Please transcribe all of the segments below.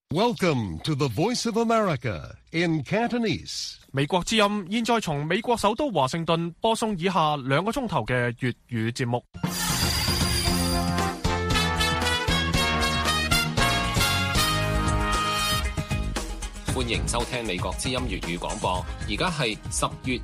Welcome to the Voice of America in Cantonese. 美國之音現在從美國首都華盛頓播送以下2個鐘頭嘅粵語節目。 歡迎收聽美國之音粵語廣播。而家係10月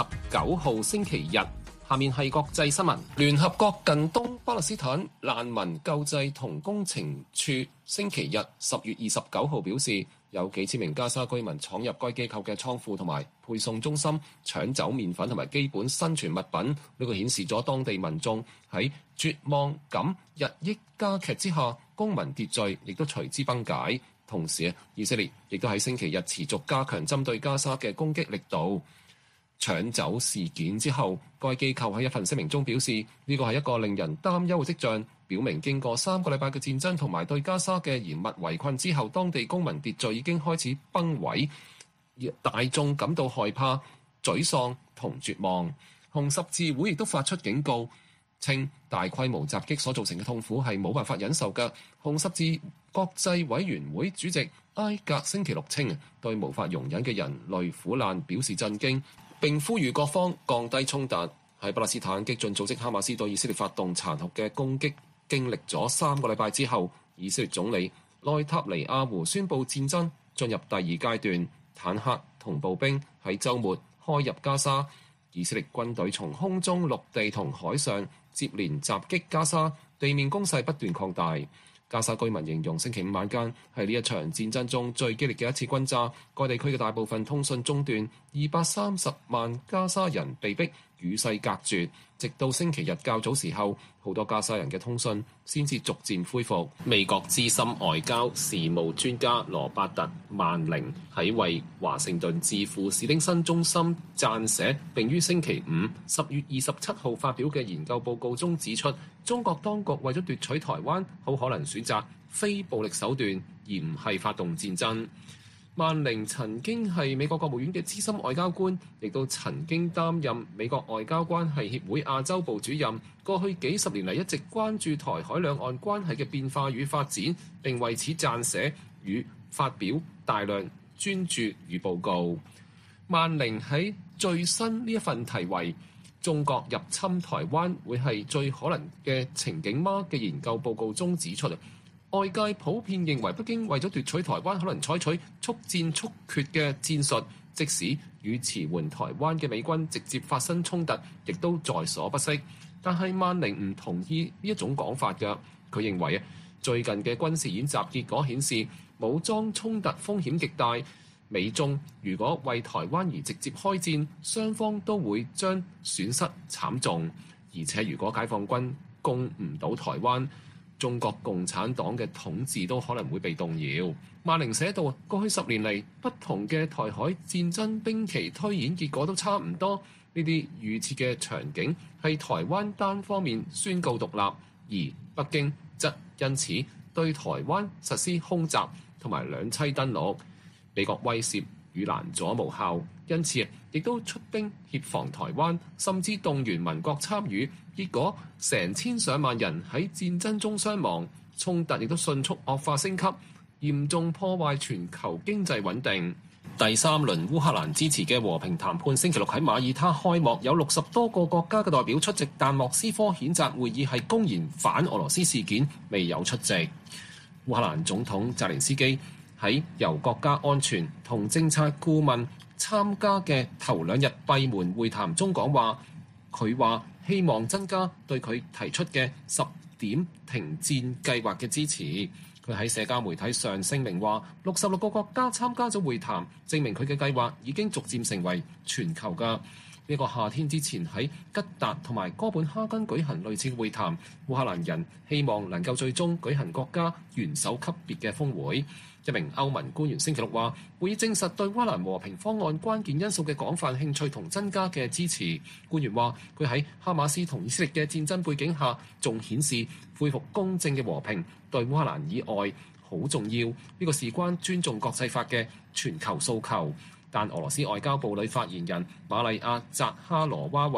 29號星期日。下面係國際新聞。聯合國近東巴勒斯坦難民救濟同工程處星期日10月29號表示，有幾千名加沙居民闖入該機構嘅倉庫同埋配送中心，搶走麵粉同埋基本生存物品。呢個顯示咗當地民眾喺絕望感日益加劇之下，公民秩序亦都隨之崩解。同時，以色列亦都喺星期日持續加強針對加沙嘅攻擊力度。搶走事件之後，該機構喺一份聲明中表示，呢個係一個令人擔憂嘅跡象，表明經過3個禮拜嘅戰爭同埋對加沙嘅嚴密圍困之後，當地公民秩序已經開始崩毀，大眾感到害怕、沮喪同絕望。紅十字會亦都發出警告，稱大規模襲擊所造成嘅痛苦係冇辦法忍受嘅。紅十字國際委員會主席埃格星期六稱，對無法容忍嘅人類苦難表示震驚，並呼籲各方降低衝突。喺巴勒斯坦激進組織哈馬斯對以色列發動殘酷嘅攻擊經歷咗3個禮拜之後，以色列總理內塔尼亞胡宣布戰爭進入第2階段，坦克同步兵喺週末開入加沙，以色列軍隊從空中、陸地同海上接連襲擊加沙，地面攻勢不斷擴大。加沙居民形容星期5晚間係呢一場戰爭中最激烈嘅一次轟炸，該地區嘅大部分通訊中斷，230萬加沙人被迫與世隔絕，直到星期日較早時候，好多加沙人嘅通訊先至逐漸恢復。美國資深外交事務專家羅伯特·曼寧喺為華盛頓智庫史丁森中心撰寫並於星期5 10月27號發表嘅研究報告中指出，中國當局為咗奪取台灣，好可能選擇非暴力手段，而唔係發動戰爭。曼寧曾經係美國國務院嘅資深外交官，亦都曾經擔任美國外交關係協會亞洲部主任。過去幾十年嚟一直關注台海兩岸關係嘅變化與發展，並為此撰寫與發表大量專著與報告。曼寧喺最新呢一份題為《中國入侵台灣會係最可能嘅情景嗎》嘅研究報告中指出，外界普遍認為北京為咗奪取台灣，可能採取速戰速決嘅戰術，即使與馳援台灣嘅美軍直接發生衝突，亦都在所不惜。但係曼寧唔同意呢一種講法嘅，佢認為最近嘅軍事演習結果顯示，武裝衝突風險極大。美中如果為台灣而直接開戰，雙方都會將損失慘重。而且如果解放軍攻唔到台灣，中國共產黨嘅統治都可能會被動搖。曼寧寫道，過去10年嚟，不同嘅台海戰爭兵棋推演結果都差唔多。呢啲預設嘅場景係台灣單方面宣告獨立，而北京則因此對台灣實施空襲同埋兩棲登陸。美國威懾與攔阻無效，因此亦都出兵協防台灣，甚至動員民國參與。結果成千上萬人喺戰爭中傷亡，衝突亦都迅速惡化升級，嚴重破壞全球經濟穩定。第3輪烏克蘭支持嘅和平談判星期六喺馬耳他開幕，有60多個國家嘅代表出席，但莫斯科譴責會議係公然反俄羅斯事件，未有出席。烏克蘭總統澤連斯基喺由國家安全同政策顧問參加嘅頭2日閉門會談中講話，佢話希望增加對佢提出嘅10點停戰計劃嘅支持。佢喺社交媒體上聲明話，66個國家參加咗會談，證明佢嘅計劃已經逐漸成為全球嘅。呢個夏天之前喺吉達同埋哥本哈根舉行類似會談，烏克蘭人希望能夠最終舉行國家元首級別嘅峰會。一名歐盟官員星期六話，會議證實對烏克蘭和平方案關鍵因素嘅廣泛興趣同增加嘅支持。官員話，佢喺哈馬斯同以色列嘅戰爭背景下，仲顯示恢復公正嘅和平對烏克蘭以外好重要。呢個事關尊重國際法嘅全球訴求。但俄羅斯外交部女發言人瑪麗亞扎哈羅娃話，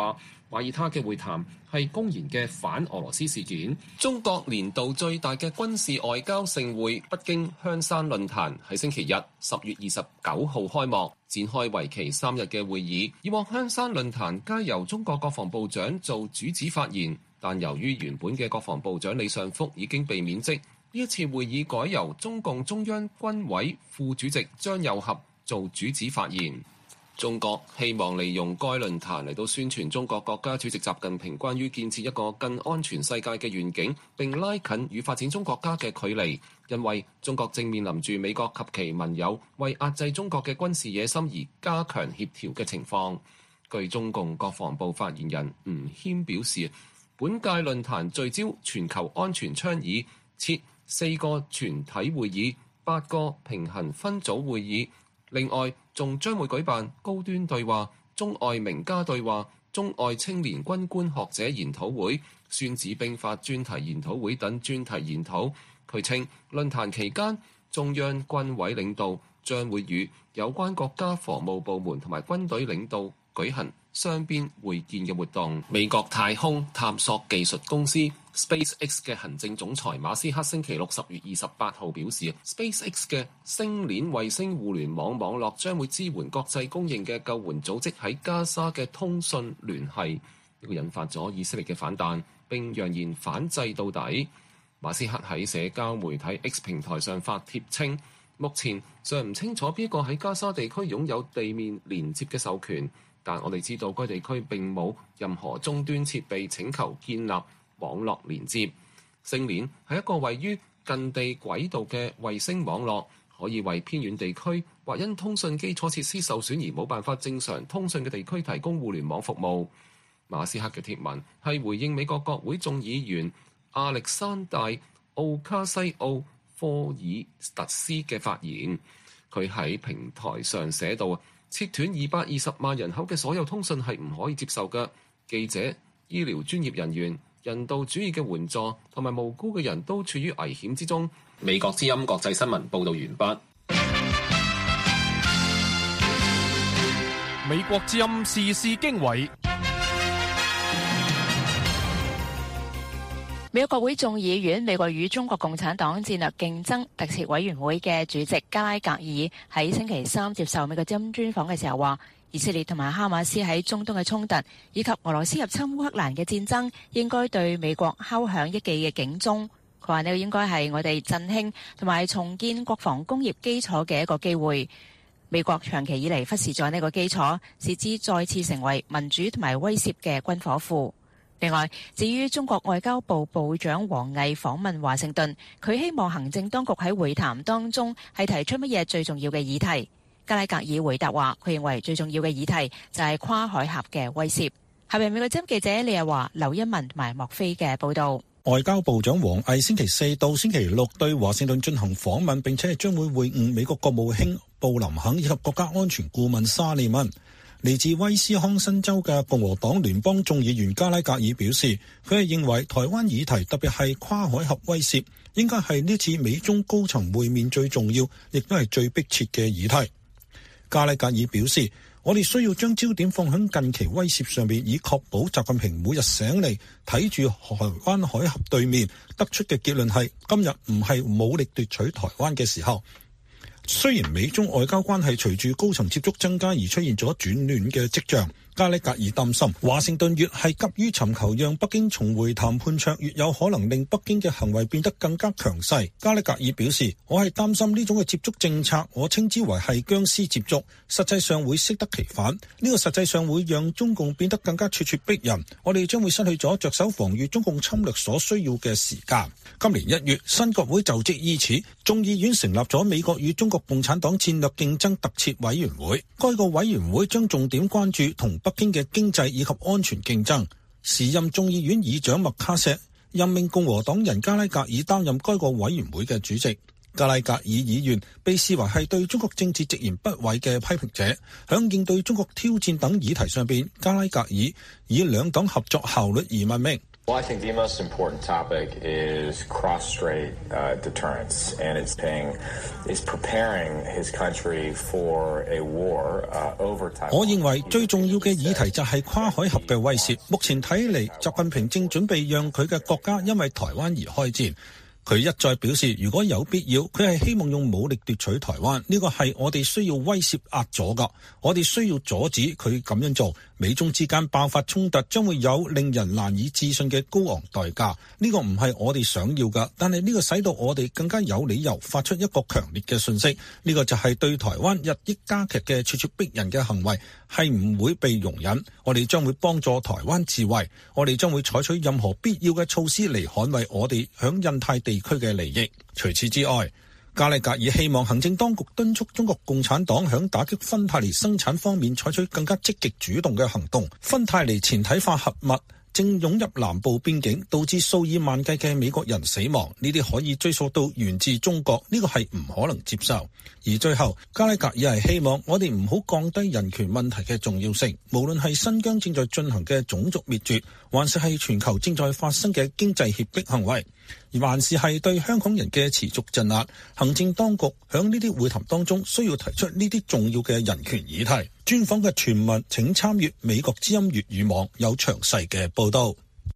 懷疑他嘅會談係公然嘅反俄羅斯事件。中國年度最大嘅軍事外交盛會北京香山論壇喺星期日10月29號開幕，展開為期3日嘅會議。以往香山論壇皆由中國國防部長做主旨發言，但由於原本嘅國防部長李尚福已經被免職，呢一次會議改由中共中央軍委副主席張又俠做主旨發言。中國希望利用該論壇嚟到宣傳中國國家主席習近平關於建設一個更安全世界嘅願景，並拉近與發展中國家嘅距離。因為中國正面臨住美國及其盟友為壓制中國嘅軍事野心而加強協調嘅情況。據中共國防部發言人吳謙表示，本屆論壇聚焦全球安全倡議，設4個全體會議、8個平衡分組會議。另外，仲將會舉辦高端對話、中外名家對話、中外青年軍官學者研討會、孫子兵法專題研討會等專題研討。佢稱，論壇期間，中央軍委領導將會與有關國家防務部門同埋軍隊領導舉行雙邊會見嘅活動。美國太空探索技術公司 SpaceX 嘅行政總裁馬斯克星期六10月28號表示， SpaceX 嘅星鏈衛星互聯網網絡將會支援國際公認嘅救援組織喺加沙嘅通訊聯繫，呢個引發咗以色列嘅反彈，並揚言反制到底。馬斯克喺社交媒體 X 平台上發帖稱，目前尚唔清楚邊個喺加沙地區擁有地面連接嘅授權，但我哋知道該地區並冇任何終端設備請求建立網絡連接。星鏈係一個位於近地軌道嘅衛星網絡，可以為偏遠地區或因通訊基礎設施受損而冇辦法正常通訊嘅地區提供互聯網服務。馬斯克嘅貼文係回應美國國會眾議員亞歷山大奧卡西奧科爾特斯嘅發言。佢喺平台上寫道，切斷220萬人口嘅所有通訊係唔可以接受嘅。記者、醫療專業人員、人道主義嘅援助同埋無辜嘅人都處於危險之中。美國之音國際新聞報道完畢。 美國之音時事經緯。 美國國會眾議院美國與中國共產黨戰略競爭特設委員會嘅主席加拉格爾喺星期三接受美國之音專訪嘅時候話，以色列同埋哈馬斯喺中東嘅衝突，以及俄羅斯入侵烏克蘭嘅戰爭，應該對美國敲響一記嘅警鐘。佢話呢個應該係我哋振興同埋重建國防工業基礎嘅一個機會。美國長期以嚟忽視咗呢個基礎，使之再次成為民主同埋威懾嘅軍火庫。另外，至於中國外交部部長王毅訪問華盛頓，佢希望行政當局喺會談當中係提出乜嘢最重要嘅議題。加拉格爾回答話，佢認為最重要嘅議題就係跨海峽嘅威懾。下面美國之音記者李日華、劉一文同埋莫菲嘅報道。 外交部長王毅星期4到星期6對華盛頓進行訪問，並且將會會晤美國國務卿布林肯以及國家安全顧問沙利文。嚟自威斯康辛州嘅共和黨聯邦眾議員加拉格爾表示，佢係認為台灣議題，特別係跨海峽威懾，應該係呢次美中高層會面最重要，亦都係最迫切嘅議題。加拉格爾表示，我哋需要將焦點放喺近期威懾上面，以確保習近平每日醒嚟睇住台灣海峽對面得出嘅結論係，今日唔係武力奪取台灣嘅時候。雖然美中外交關係隨住高層接觸增加而出現咗轉暖嘅跡象，加拉格爾擔心華盛頓越係急於尋求讓北京重回談判桌，越有可能令北京嘅行為變得更加強勢。加拉格爾表示，我係擔心呢種嘅接觸政策，我稱之為係僵屍接觸，實際上會適得其反。呢個實際上會讓中共變得更加咄咄逼人，我哋將會失去咗着手防禦中共侵略所需要嘅時間。今年1月，新國會就職伊始，眾議院成立咗美國與中國共產黨戰略競爭特設委員會。該個委員會將重點關注同北京嘅經濟以及安全競爭。時任眾議院議長麥卡錫任命共和黨人加拉格爾擔任該個委員會嘅主席。加拉格爾議員被視為係對中國政治直言不諱嘅批評者。響應對中國挑戰等議題上邊，加拉格爾以兩黨合作效率而聞名。 Well, I think the most important topic is cross-strait deterrence, and it's preparing his country for a war over Taiwan. 我認為最重要嘅議題就係跨海峽嘅威懾。目前睇嚟，習近平正準備讓佢嘅國家因為台灣而開戰。佢一再表示，如果有必要，佢係希望用武力奪取台灣。呢個係我哋需要威懾壓咗㗎，我哋需要阻止佢咁樣做。美中之間爆發衝突將會有令人難以置信嘅高昂代價，呢個唔係我哋想要㗎，但係呢個使到我哋更加有理由發出一個強烈嘅訊息，呢個就係對台灣日益加劇嘅咄咄逼人嘅行為係唔會被容忍。我哋將會幫助台灣自衛，我哋將會採取任何必要嘅措施嚟捍衛我哋響印太地區嘅利益。除此之外，加拉格爾希望行政當局敦促中國共產黨響打擊芬太尼生產方面採取更加積極主動嘅行動。芬太尼前體化合物正湧入南部邊境，導致數以萬計嘅美國人死亡，呢啲可以追溯到源自中國，呢個係唔可能接受。而最後，加拉格爾係希望我哋唔好降低人權問題嘅重要性，無論係新疆正在進行嘅種族滅絕，還是係全球正在發生嘅經濟脅迫行為，而還是係對香港人嘅持續鎮壓。行政當局響呢啲會談當中需要提出呢啲重要嘅人權議題。專訪嘅全文請參閱美國之音粵語網，有詳細嘅報道。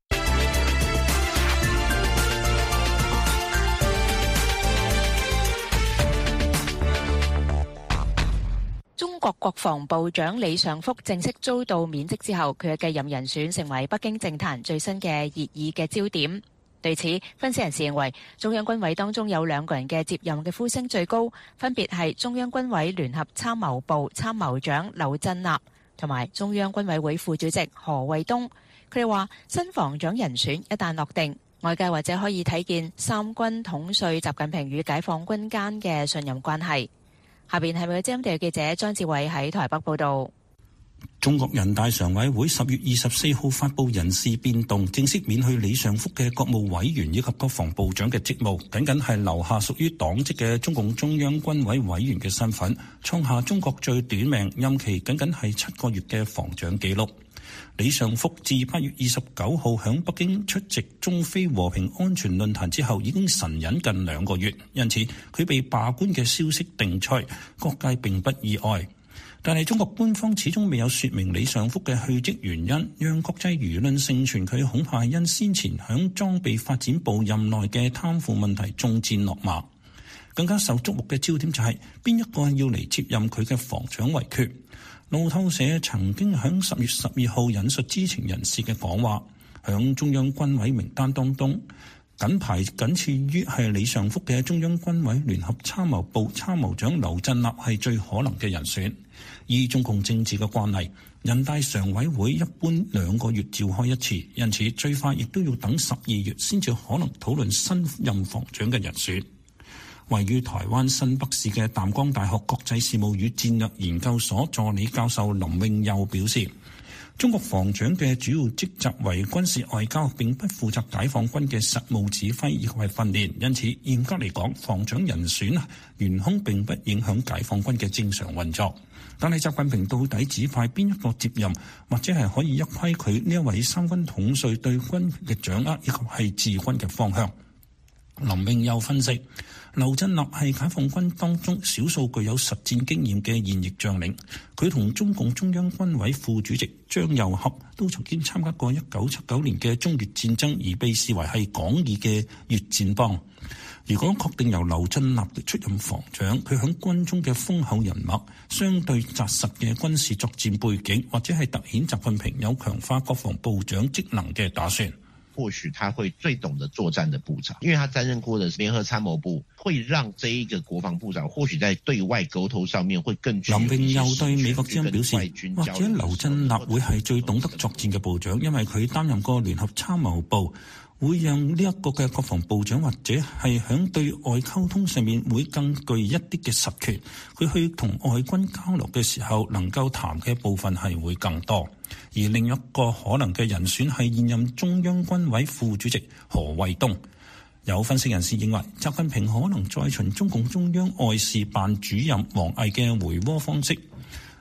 中國國防部長李尚福正式遭到免職之後，佢嘅繼任人選成為北京政壇最新嘅熱議嘅焦點。對此，分析人士認為，中央軍委當中有兩個人嘅接任嘅呼聲最高，分別係中央軍委聯合參謀部參謀長劉振立同埋中央軍委會副主席何衛東。佢哋話，新防長人選一旦落定，外界或者可以睇見三軍統帥習近平與解放軍間嘅信任關係。下邊係美國之音地記者張志偉喺台北報道。 中國人大常委會10月24號發布人事變動，正式免去李尚福嘅國務委員以及國防部長嘅職務，僅僅係留下屬於黨職嘅中共中央軍委委員嘅身份，創下中國最短命任期僅僅係7個月嘅防長紀錄。李尚福自8月29號響北京出席中非和平安全論壇之後，已經神隱近2個月，因此佢被罷官嘅消息定出，各界並不意外。但係中國官方始終未有說明李尚福嘅去職原因，讓國際輿論盛傳佢恐怕因先前響裝備發展部任內嘅貪腐問題中箭落馬。更加受矚目嘅焦點就係邊一個要嚟接任佢嘅防長遺缺。路透社曾經響10月12號引述知情人士嘅講話，響中央軍委名單當中，僅次於係李尚福嘅中央軍委聯合參謀部參謀長劉振立係最可能嘅人選。以中共政治嘅慣例，人大常委會一般2個月召開一次，因此最快亦都要等12月先至可能討論新任防長嘅人選。位於台灣新北市嘅淡江大學國際事務與戰略研究所助理教授林永佑表示，中國防長嘅主要職責為軍事外交，並不負責解放軍嘅實務指揮以及係訓練，因此嚴格嚟講，防長人選懸空並不影響解放軍嘅正常運作。但係習近平到底指派邊一個接任，或者係可以一窺佢呢一位三軍統帥對軍嘅掌握以及係治軍嘅方向。林永佑分析，劉振立係解放軍當中少數具有實戰經驗嘅現役將領，佢同中共中央軍委副主席張又俠都曾經參加過1979年嘅中越戰爭，而被視為係廣義嘅越戰幫。如果確定由劉振立出任防長，佢響軍中嘅豐厚人脈、相對紮實嘅軍事作戰背景，或者係凸顯習近平有強化國防部長職能嘅打算。 或許他會最懂得作戰的部長，因為他擔任過的聯合參謀部，會讓這一個國防部長或許在對外溝通上面會更具有一些。林永佑對美國之音表示，或者劉振立會係最懂得作戰嘅部長，因為佢擔任過聯合參謀部，會讓呢一個嘅國防部長或者係響對外溝通上面會更具一啲嘅實權，佢去同外軍交流嘅時候能夠談嘅部分係會更多。而另一個可能嘅人選係現任中央軍委副主席何衛東。有分析人士認為，習近平可能再循中共中央外事辦主任王毅嘅回窩方式，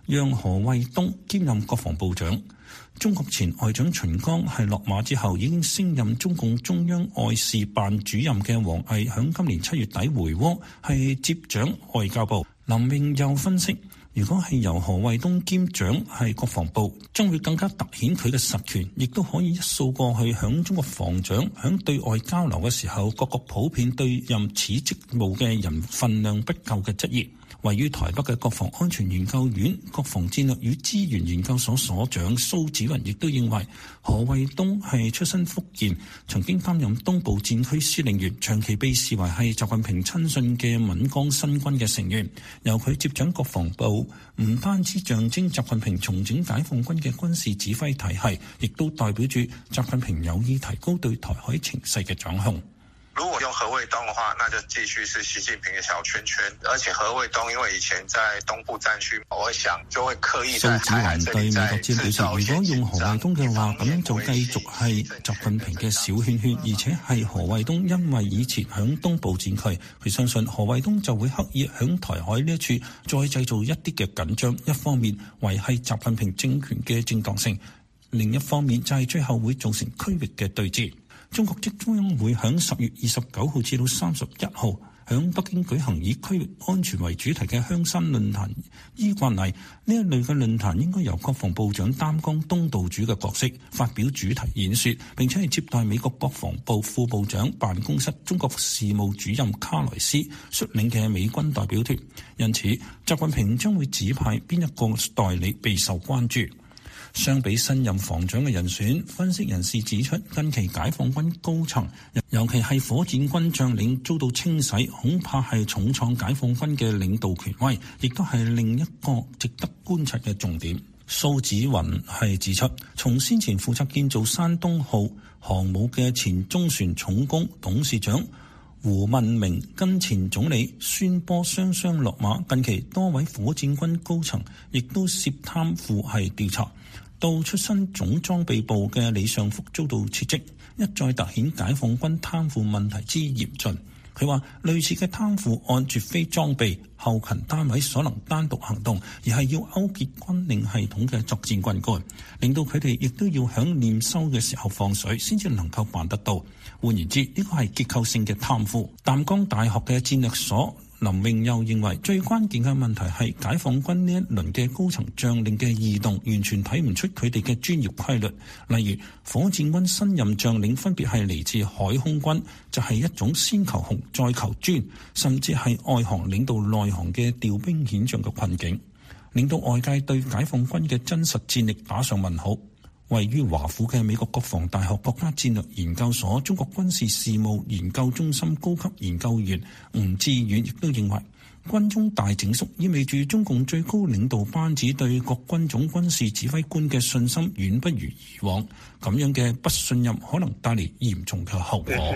讓何衛東兼任國防部長。中國前外長秦剛係落馬之後已經升任中共中央外事辦主任嘅王毅，響今年7月底回窩，係接掌外交部。林永佑分析，如果係由何衛東兼掌係國防部，將會更加凸顯佢嘅實權，亦都可以一掃過去響中國防長響對外交流嘅時候，各國普遍對任此職務嘅人分量不夠嘅質疑。位於台北嘅國防安全研究院國防戰略與資源研究所所長蘇紫雲亦都認為，何衛東係出身福建，曾經擔任東部戰區司令員，長期被視為係習近平親信嘅閩江新軍嘅成員。由佢接掌國防部，唔單止象徵習近平重整解放軍嘅軍事指揮體系，亦都代表住習近平有意提高對台海情勢嘅掌控。 如果用何衛東的話，那就繼續是習近平嘅小圈圈，而且何衛東因為以前在東部戰區，我想就會刻意在台海這裡再製造一些緊張。如果用何衛東嘅話，咁樣就繼續係習近平嘅小圈圈，而且係何衛東因為以前響東部戰區，佢相信何衛東就會刻意響台海呢一處再製造一啲嘅緊張，一方面維繫習近平政權嘅正當性，另一方面就係最後會造成區域嘅對峙。中國即將會喺10月29號至到31號喺北京舉行以區域安全為主題嘅香山論壇。依慣例，呢一類嘅論壇應該由國防部長擔當東道主嘅角色，發表主題演說，並且係接待美國國防部副部長辦公室中國事務主任卡萊斯率領嘅美軍代表團。因此，習近平將會指派邊一個代理備受關注。相比新任防長嘅人選，分析人士指出，近期解放軍高層，尤其係火箭軍將領遭到清洗，恐怕係重創解放軍嘅領導權威，亦都係另一個值得觀察嘅重點。蘇紫雲係指出，從先前負責建造山東號航母嘅前中船重工董事長胡文明跟前總理孫波雙雙落馬，近期多位火箭軍高層亦都涉貪腐係調查。到出身總裝備部嘅李尚福遭到撤職，一再凸顯解放軍貪腐問題之嚴峻。佢話類似嘅貪腐案絕非裝備後勤單位所能單獨行動，而係要勾結軍令系統嘅作戰軍官，令到佢哋亦都要響驗收嘅時候放水，先至能夠辦得到。換言之，呢個係結構性嘅貪腐。淡江大學嘅戰略所林永佑認為，最關鍵嘅問題係解放軍呢一輪嘅高層將領嘅異動，完全睇唔出佢哋嘅專業規律。例如，火箭軍新任將領分別係嚟自海空軍，就係一種先求紅再求專，甚至係外行領導內行嘅調兵遣將嘅困境，令到外界對解放軍嘅真實戰力打上問號。位於華府嘅美國國防大學國家戰略研究所中國軍事事務研究中心高級研究員吳志遠亦都認為，軍中大整肅意味住中共最高領導班子對各軍種軍事指揮官嘅信心遠不如以往，咁樣嘅不信任可能帶嚟嚴重嘅後果。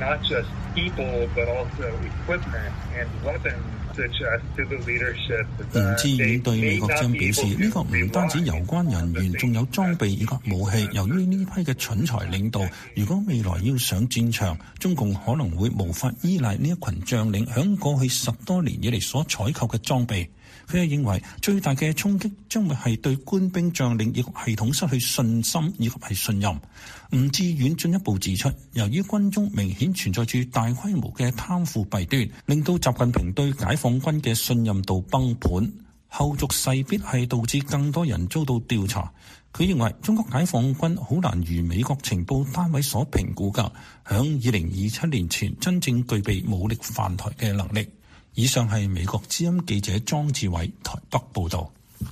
吳志遠對美國之音表示，呢個唔單止有關人員，仲有裝備以及武器。由於呢批嘅蠢材領導，如果未來要上戰場，中共可能會無法依賴呢一群將領響過去10多年以嚟所採購嘅裝備。佢又認為最大嘅衝擊將會係對官兵將領以及系統失去信心以及係信任。吳志遠進一步指出，由於軍中明顯存在住大規模嘅貪腐弊端，令到習近平對解放軍嘅信任度崩盤，後續勢必係導致更多人遭到調查。佢認為中國解放軍好難如美國情報單位所評估㗎，響2027年前真正具備武力犯台嘅能力。以上係美國之音記者莊志偉台北報道。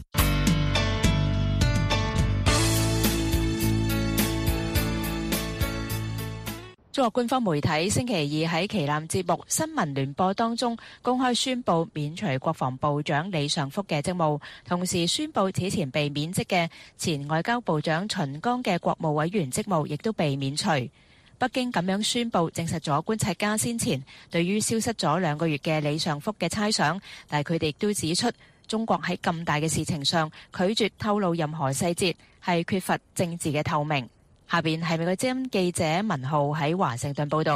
中國官方媒體星期二喺旗艦節目《新聞聯播》當中公開宣布免除國防部長李尚福嘅職務，同時宣布此前被免職嘅前外交部長秦剛嘅國務委員職務亦都被免除。北京咁樣宣布，證實咗觀察家先前對於消失咗2個月嘅李尚福嘅猜想，但係佢哋亦都指出，中國喺咁大嘅事情上拒絕透露任何細節，係缺乏政治嘅透明。下邊係美國之音記者文浩喺華盛頓報道。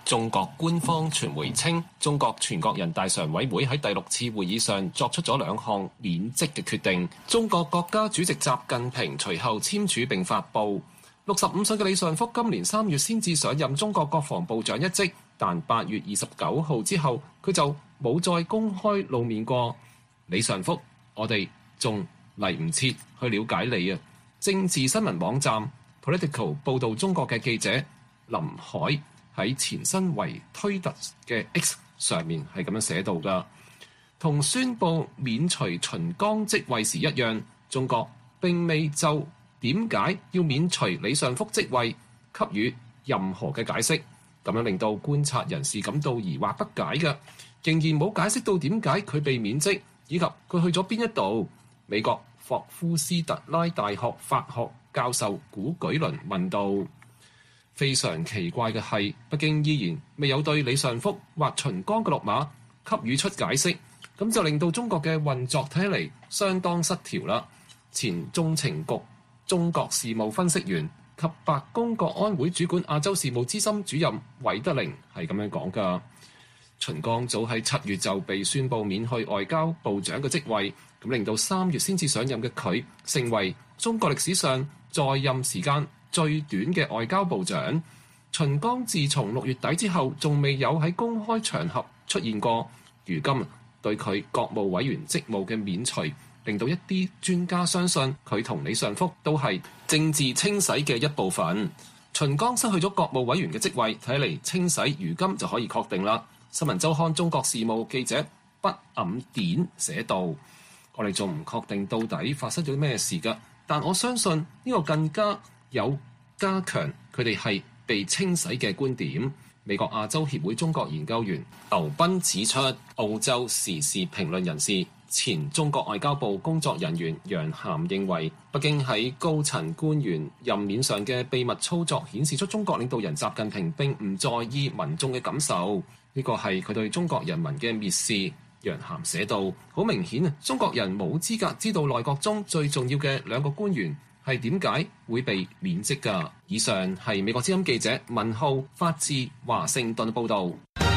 中國官方傳媒稱，中國全國人大常委會喺第6次會議上作出咗2項免職嘅決定。中國國家主席習近平隨後簽署並發布。65歲嘅李尚福今年3月先至上任中國國防部長一職，但8月29號之後佢就冇再公開露面過。李尚福，我哋仲嚟唔切去了解你啊！政治新聞網站 Political 報導中國嘅記者林海喺前身為推特嘅 X 上面係咁樣寫到㗎，同宣布免除秦剛職位時一樣，中國並未就點解要免除李尚福職位給予任何嘅解釋，咁樣令到觀察人士感到疑惑不解嘅，仍然冇解釋到點解佢被免職，以及佢去咗邊一度。美國霍夫斯特拉大學法學教授古舉倫問道。非常奇怪嘅係，北京依然未有對李尚福或秦剛嘅落馬給予出解釋，咁就令到中國嘅運作睇起嚟相當失調啦。前中情局中國事務分析員及白宮國安會主管亞洲事務資深主任韋德寧係咁樣講㗎。秦剛早喺7月就被宣布免去外交部長嘅職位，咁令到3月先至上任嘅佢成為中國歷史上在任時間最短嘅外交部長。秦剛自從6月底之後，仲未有喺公開場合出現過。如今對佢國務委員職務嘅免除，令到一啲專家相信佢同李尚福都係政治清洗嘅一部分。秦剛失去咗國務委員嘅職位，睇嚟清洗如今就可以確定啦。新聞週刊中國事務記者畢黯典寫道：我哋仲唔確定到底發生咗咩事㗎，但我相信呢個更加有加強佢哋係被清洗嘅觀點。美國亞洲協會中國研究員劉斌指出，澳洲時事評論人士、前中國外交部工作人員楊涵認為，北京喺高層官員任免上嘅秘密操作顯示出中國領導人習近平並唔在意民眾嘅感受，呢個係佢對中國人民嘅蔑視。楊涵寫道：好明顯啊，中國人冇資格知道內閣中最重要嘅2個官員係點解會被免職㗎。以上係美國之音記者文浩發自華盛頓報導。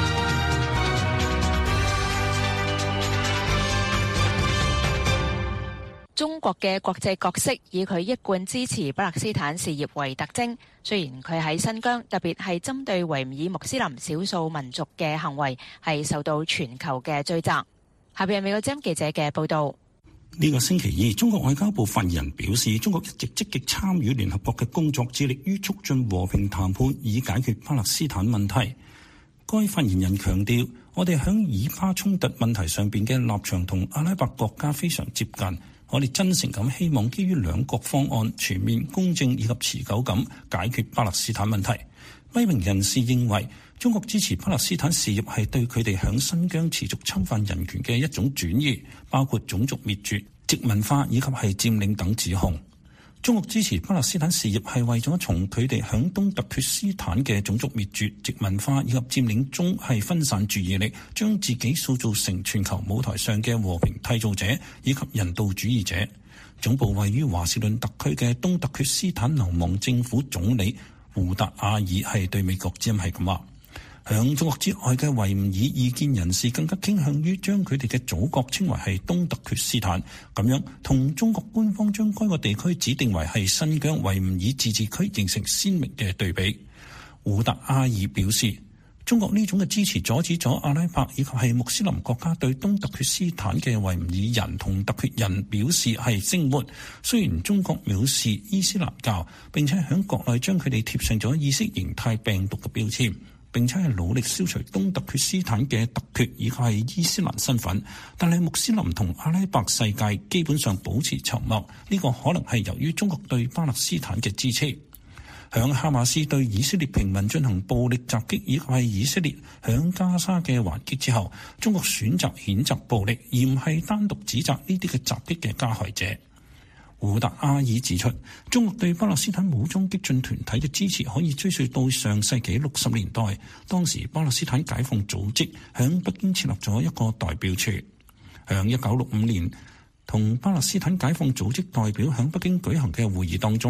中國嘅國際角色以佢一貫支持巴勒斯坦事業為特徵，雖然佢喺新疆，特別係針對維吾爾穆斯林少數民族嘅行為係受到全球嘅追責。下邊係美國之音記者嘅報導。 呢個星期二，中國外交部發言人表示，中國一直積極參與聯合國嘅工作，致力於促進和平談判，以解決巴勒斯坦問題。該發言人強調，我哋喺以巴衝突問題上邊嘅立場同阿拉伯國家非常接近。我哋真誠咁希望基於2國方案全面、公正以及持久咁解決巴勒斯坦問題。批評人士認為，中國支持巴勒斯坦事業係對佢哋響新疆持續侵犯人權嘅一種轉移，包括種族滅絕、殖民化以及係佔領等指控。中國支持巴勒斯坦事業係為咗從佢哋響東突厥斯坦嘅種族滅絕、殖民化以及佔領中係分散注意力，將自己塑造成全球舞台上嘅和平締造者以及人道主義者。總部位於華盛頓特區嘅東突厥斯坦流亡政府總理胡達阿爾係對美國之音係咁話。響中國之外嘅維吾爾異見人士更加傾向於將佢哋嘅祖國稱為係東突厥斯坦，咁樣同中國官方將該個地區指定為係新疆維吾爾自治區形成鮮明嘅對比。胡達阿爾表示，中國呢種嘅支持阻止咗阿拉伯以及係穆斯林國家對東突厥斯坦嘅維吾爾人同突厥人表示係聲援。雖然中國藐視伊斯蘭教，並且喺國內將佢哋貼上咗意識形態病毒嘅標籤，並且係努力消除東突厥斯坦嘅突厥以及係伊斯蘭身份，但係穆斯林同阿拉伯世界基本上保持沉默，呢個可能係由於中國對巴勒斯坦嘅支持。響哈馬斯對以色列平民進行暴力襲擊以及係以色列響加沙嘅還擊之後，中國選擇譴責暴力，而唔係單獨指責呢啲嘅襲擊嘅加害者。胡達阿爾指出，中國對巴勒斯坦武裝激進團體嘅支持可以追溯到上世紀60年代，當時巴勒斯坦解放組織響北京設立咗一個代表處。響1965年，同巴勒斯坦解放組織代表響北京舉行嘅會議當中，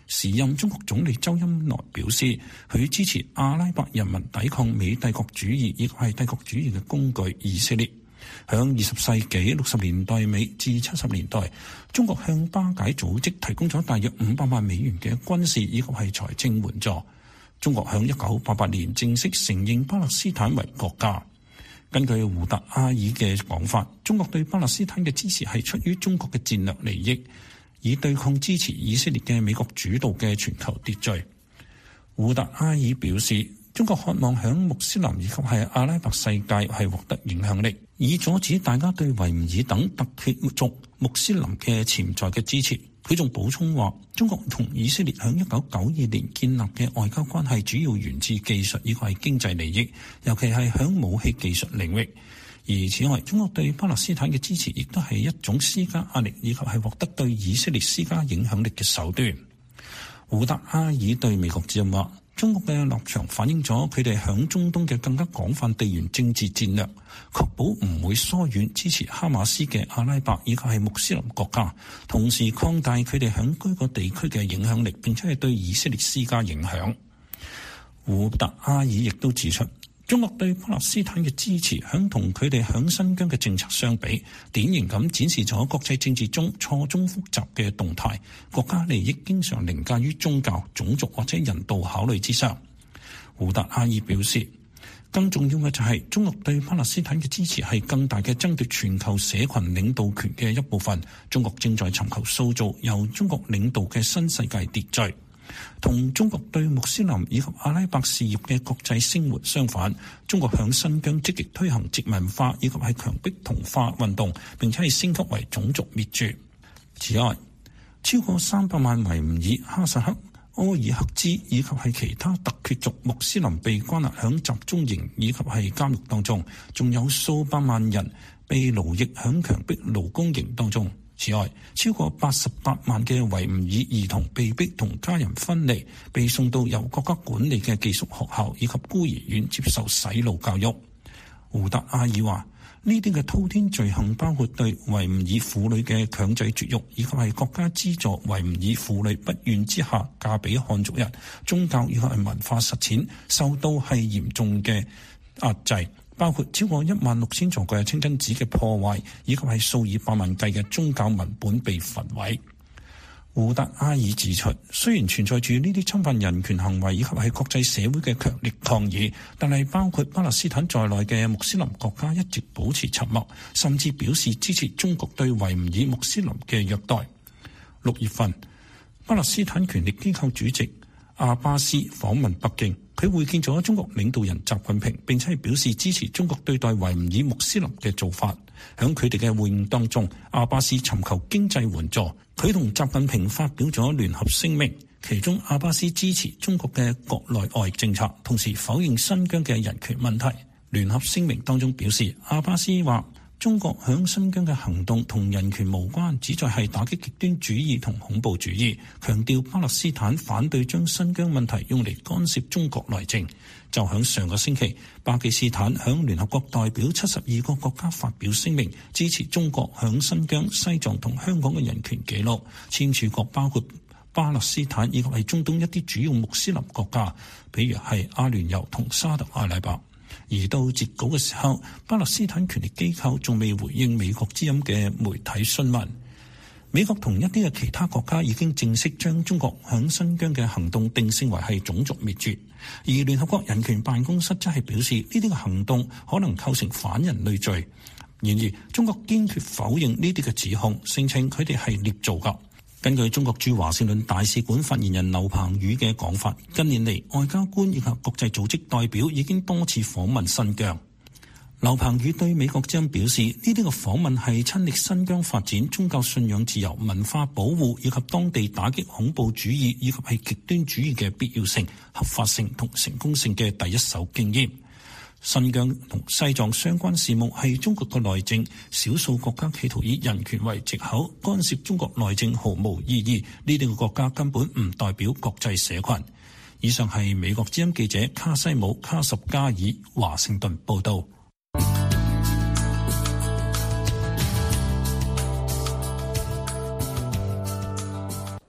時任中國總理周恩來表示，佢支持阿拉伯人民抵抗美帝國主義以及係帝國主義嘅工具以色列。響20世紀60年代尾至70年代，中國向巴解組織提供咗大約500萬美元嘅軍事以及係財政援助。中國響1988年正式承認巴勒斯坦為國家。根據胡達阿爾嘅講法，中國對巴勒斯坦嘅支持係出於中國嘅戰略利益，以對抗支持以色列嘅美國主導嘅全球秩序。胡達阿爾表示，中國渴望響穆斯林以及係阿拉伯世界係獲得影響力，以阻止大家對維吾爾等突厥族穆斯林嘅潛在嘅支持。佢仲補充話，中國同以色列響1992年建立嘅外交關係主要源自技術以及係經濟利益，尤其係響武器技術領域。而此外，中國對巴勒斯坦嘅支持亦都係一種施加壓力以及係獲得對以色列施加影響力嘅手段。胡達阿爾對美國之音話，中國嘅立場反映咗佢哋響中東嘅更加廣泛地緣政治戰略，確保唔會疏遠支持哈馬斯嘅阿拉伯以及係穆斯林國家，同時擴大佢哋響居個地區嘅影響力，並且係對以色列施加影響。胡達阿爾亦都指出，中國對巴勒斯坦嘅支持響同佢哋響新疆嘅政策相比，典型咁展示咗國際政治中錯綜複雜嘅動態，國家利益經常凌駕於宗教、種族或者人道考慮之上。胡達阿爾表示，更重要嘅就係中國對巴勒斯坦嘅支持係更大嘅爭奪全球社群領導權嘅一部分。中國正在尋求塑造由中國領導嘅新世界秩序。同中國對穆斯林以及阿拉伯事業嘅國際聲援相反，中國向新疆積極推行殖民化以及係強迫同化運動，並且係升級為種族滅絕。此外，超過300萬維吾爾、哈薩克、柯爾克孜以及係其他突厥族穆斯林被關押響集中營以及係監獄當中，仲有數百萬人被奴役響強迫勞工營當中。此外，超過88萬嘅維吾爾兒童被逼同家人分離，被送到由國家管理嘅寄宿學校以及孤兒院接受洗腦教育。胡達阿爾話，呢啲嘅滔天罪行包括對維吾爾婦女嘅強制絕育，以及係國家資助維吾爾婦女不願之下嫁俾漢族人，宗教以及係文化實踐受到係嚴重嘅壓制，包括超過16000座嘅清真寺嘅破壞，以及係數以百萬計嘅宗教文本被焚毀。胡達阿爾指出，雖然存在住呢啲侵犯人權行為以及係國際社會嘅強烈抗議，但係包括巴勒斯坦在內嘅穆斯林國家一直保持沉默，甚至表示支持中國對維吾爾穆斯林嘅虐待。6月份，巴勒斯坦權力機構主席阿巴斯訪問北京，佢會見咗中國領導人習近平，並且係表示支持中國對待維吾爾穆斯林嘅做法。喺佢哋嘅會晤當中，阿巴斯尋求經濟援助，佢同習近平發表咗聯合聲明，其中阿巴斯支持中國嘅國內外政策，同時否認新疆嘅人權問題。聯合聲明當中表示，阿巴斯話，中國響新疆嘅行動同人權無關，旨在係打擊極端主義同恐怖主義，強調巴勒斯坦反對將新疆問題用嚟干涉中國內政。就響上個星期，巴基斯坦響聯合國代表72個國家發表聲明，支持中國響新疆、西藏同香港嘅人權紀錄。簽署國包括巴勒斯坦以及係中東一啲主要穆斯林國家，比如係阿聯酋同沙特阿拉伯。而到截稿嘅時候，巴勒斯坦權力機構仲未回應美國之音嘅媒體詢問。美國同一啲嘅其他國家已經正式將中國響新疆嘅行動定性為係種族滅絕，而聯合國人權辦公室則係表示呢啲嘅行動可能構成反人類罪。然而，中國堅決否認呢啲嘅指控，聲稱佢哋係捏造㗎。根據中國駐華盛頓大使館發言人劉鵬宇嘅講法，近年嚟外交官以及國際組織代表已經多次訪問新疆。劉鵬宇對美國之音表示，呢啲嘅訪問係親歷新疆發展宗教信仰自由、文化保護以及當地打擊恐怖主義以及係極端主義嘅必要性、合法性同成功性嘅第一手經驗。新疆同西藏相關事務係中國嘅內政，少數國家企圖以人權為藉口干涉中國內政毫無意義，呢啲嘅國家根本唔代表國際社群。以上係美國之音記者卡西姆卡什加爾華盛頓報道。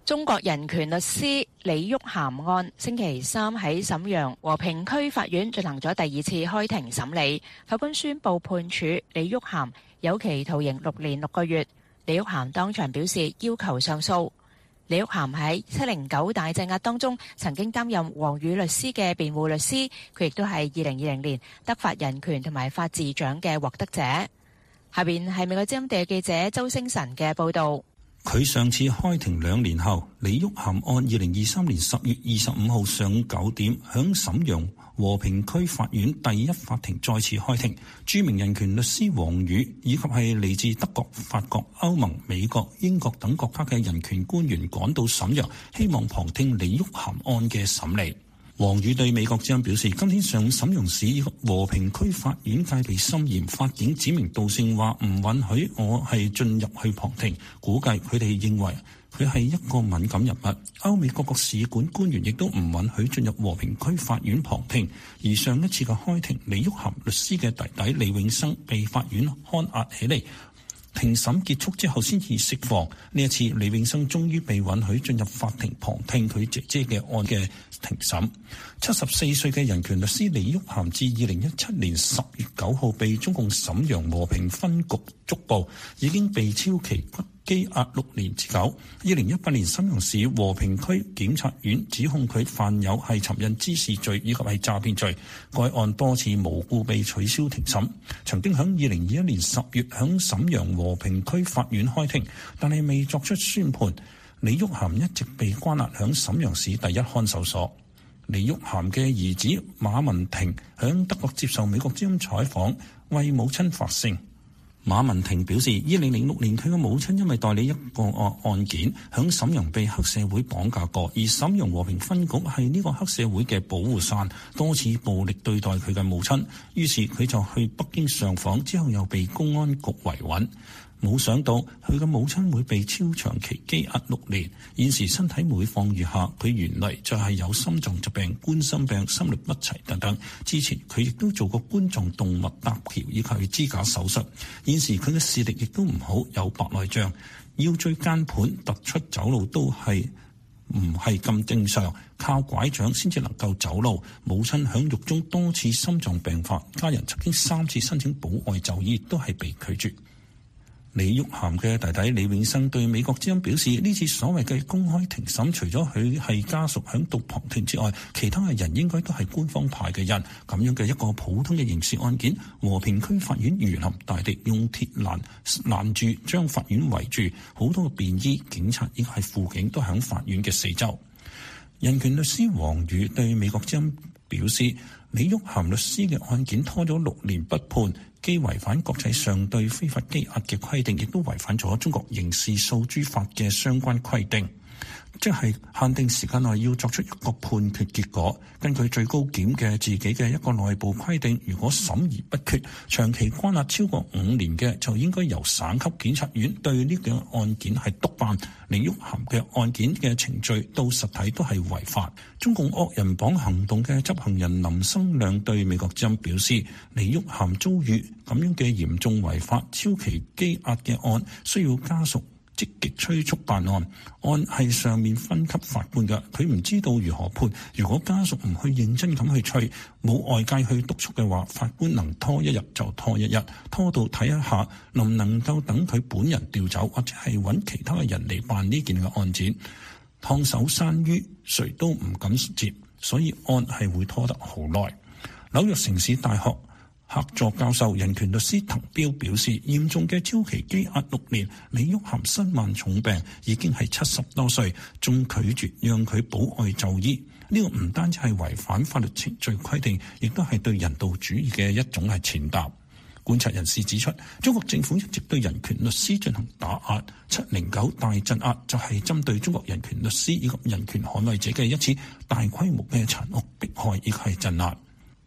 中國人權律師李旭涵案星期三喺瀋陽和平區法院進行咗第二次開庭審理，法官宣布判處李旭涵有期徒刑6年6個月。李旭涵當場表示要求上訴。李旭涵喺709大鎮壓當中曾經擔任王宇律師嘅辯護律師，佢亦都係2020年德法人權同埋法治獎嘅獲得者。下邊係美國之音地記者周星辰嘅報道。 佢上次開庭2年後，李旭涵案2023年10月25號上午9點，響瀋陽和平區法院第一法庭再次開庭。著名人權律師王宇以及係嚟自德國、法國、歐盟、美國、英國等國家嘅人權官員趕到瀋陽，希望旁聽李旭涵案嘅審理。王宇對美國之音表示，今天上午瀋陽市以及和平區法院戒備森嚴，法警指名道姓話唔允許我係進入去旁聽，估計佢哋認為佢係一個敏感人物。歐美各國使館官員亦都唔允許進入和平區法院旁聽。而上一次嘅開庭，李旭涵律師嘅弟弟李永生被法院看押起嚟，庭審結束之後先至釋放。呢一次李永生終於被允許進入法庭旁聽佢姐姐嘅案嘅庭審。74歲嘅人權律師李旭涵自2017年10月9號被中共瀋陽和平分局捉捕，已經被超期羈押6年之久。2018年瀋陽市和平區檢察院指控佢犯有係尋釁滋事罪以及係詐騙罪，該案多次無故被取消庭審。曾經響2021年10月響瀋陽和平區法院開庭，但係未作出宣判。李旭涵一直被關押響瀋陽市第一看守所。李旭涵嘅兒子馬文婷響德國接受美國之音採訪，為母親發聲。馬文婷表示，2006年佢嘅母親因為代理一個案件，響瀋陽被黑社會綁架過，而瀋陽和平分局係呢個黑社會嘅保護傘，多次暴力對待佢嘅母親，於是佢就去北京上訪，之後又被公安局維穩。冇想到佢嘅母親會被超長期羈押6年，現時身體每況愈下。佢原嚟就係有心臟疾病、冠心病、心律不齊等等。之前佢亦都做過冠狀動脈搭橋以及支架手術。現時佢嘅視力亦都唔好，有白內障，腰椎間盤突出，走路都係唔係咁正常，靠拐杖先至能夠走路。母親響獄中多次心臟病發，家人曾經3次申請保外就醫，都係被拒絕。李旭涵嘅弟弟李永生對美國之音表示，呢次所謂嘅公開庭審，除咗佢係家屬響度旁聽之外，其他嘅人應該都係官方派嘅人。咁樣嘅一個普通嘅刑事案件，和平區法院如臨大敵，用鐵欄攔住，將法院圍住，好多嘅便衣、警察以及係輔警都響法院嘅四周。人權律師王宇對美國之音表示，李旭涵律師嘅案件拖咗6年不判，既違反國際上對非法羈押嘅規定，亦都違反咗中國刑事訴諸法嘅相關規定，即係限定時間內要作出一個判決結果。根據最高檢嘅自己嘅一個內部規定，如果審而不決，長期關押超過5年嘅，就應該由省級檢察院對呢個案件係督辦。李旭涵嘅案件嘅程序到實體都係違法。中共惡人綁行動嘅執行人林生亮對美國之音表示，李旭涵遭遇咁樣嘅嚴重違法、超期羈押嘅案，需要家屬積極催促辦案。案係上面分級法官嘅，佢唔知道如何判。如果家屬唔去認真咁去催，冇外界去督促嘅話，法官能拖1日就拖1日，拖到睇一下能唔能夠等佢本人調走，或者係揾其他嘅人嚟辦呢件嘅案件。燙手山芋，誰都唔敢接，所以案係會拖得好耐。紐約城市大學客座教授、人權律師滕彪表示，嚴重嘅超期羈押6年，李旭涵身患重病，已經係70多歲，仲拒絕讓佢保外就醫。呢個唔單止係違反法律程序規定，亦都係對人道主義嘅一種係踐踏。觀察人士指出，中國政府一直對人權律師進行打壓，709大鎮壓就係針對中國人權律師以及人權捍衛者嘅一次大規模嘅殘酷迫害，亦係鎮壓。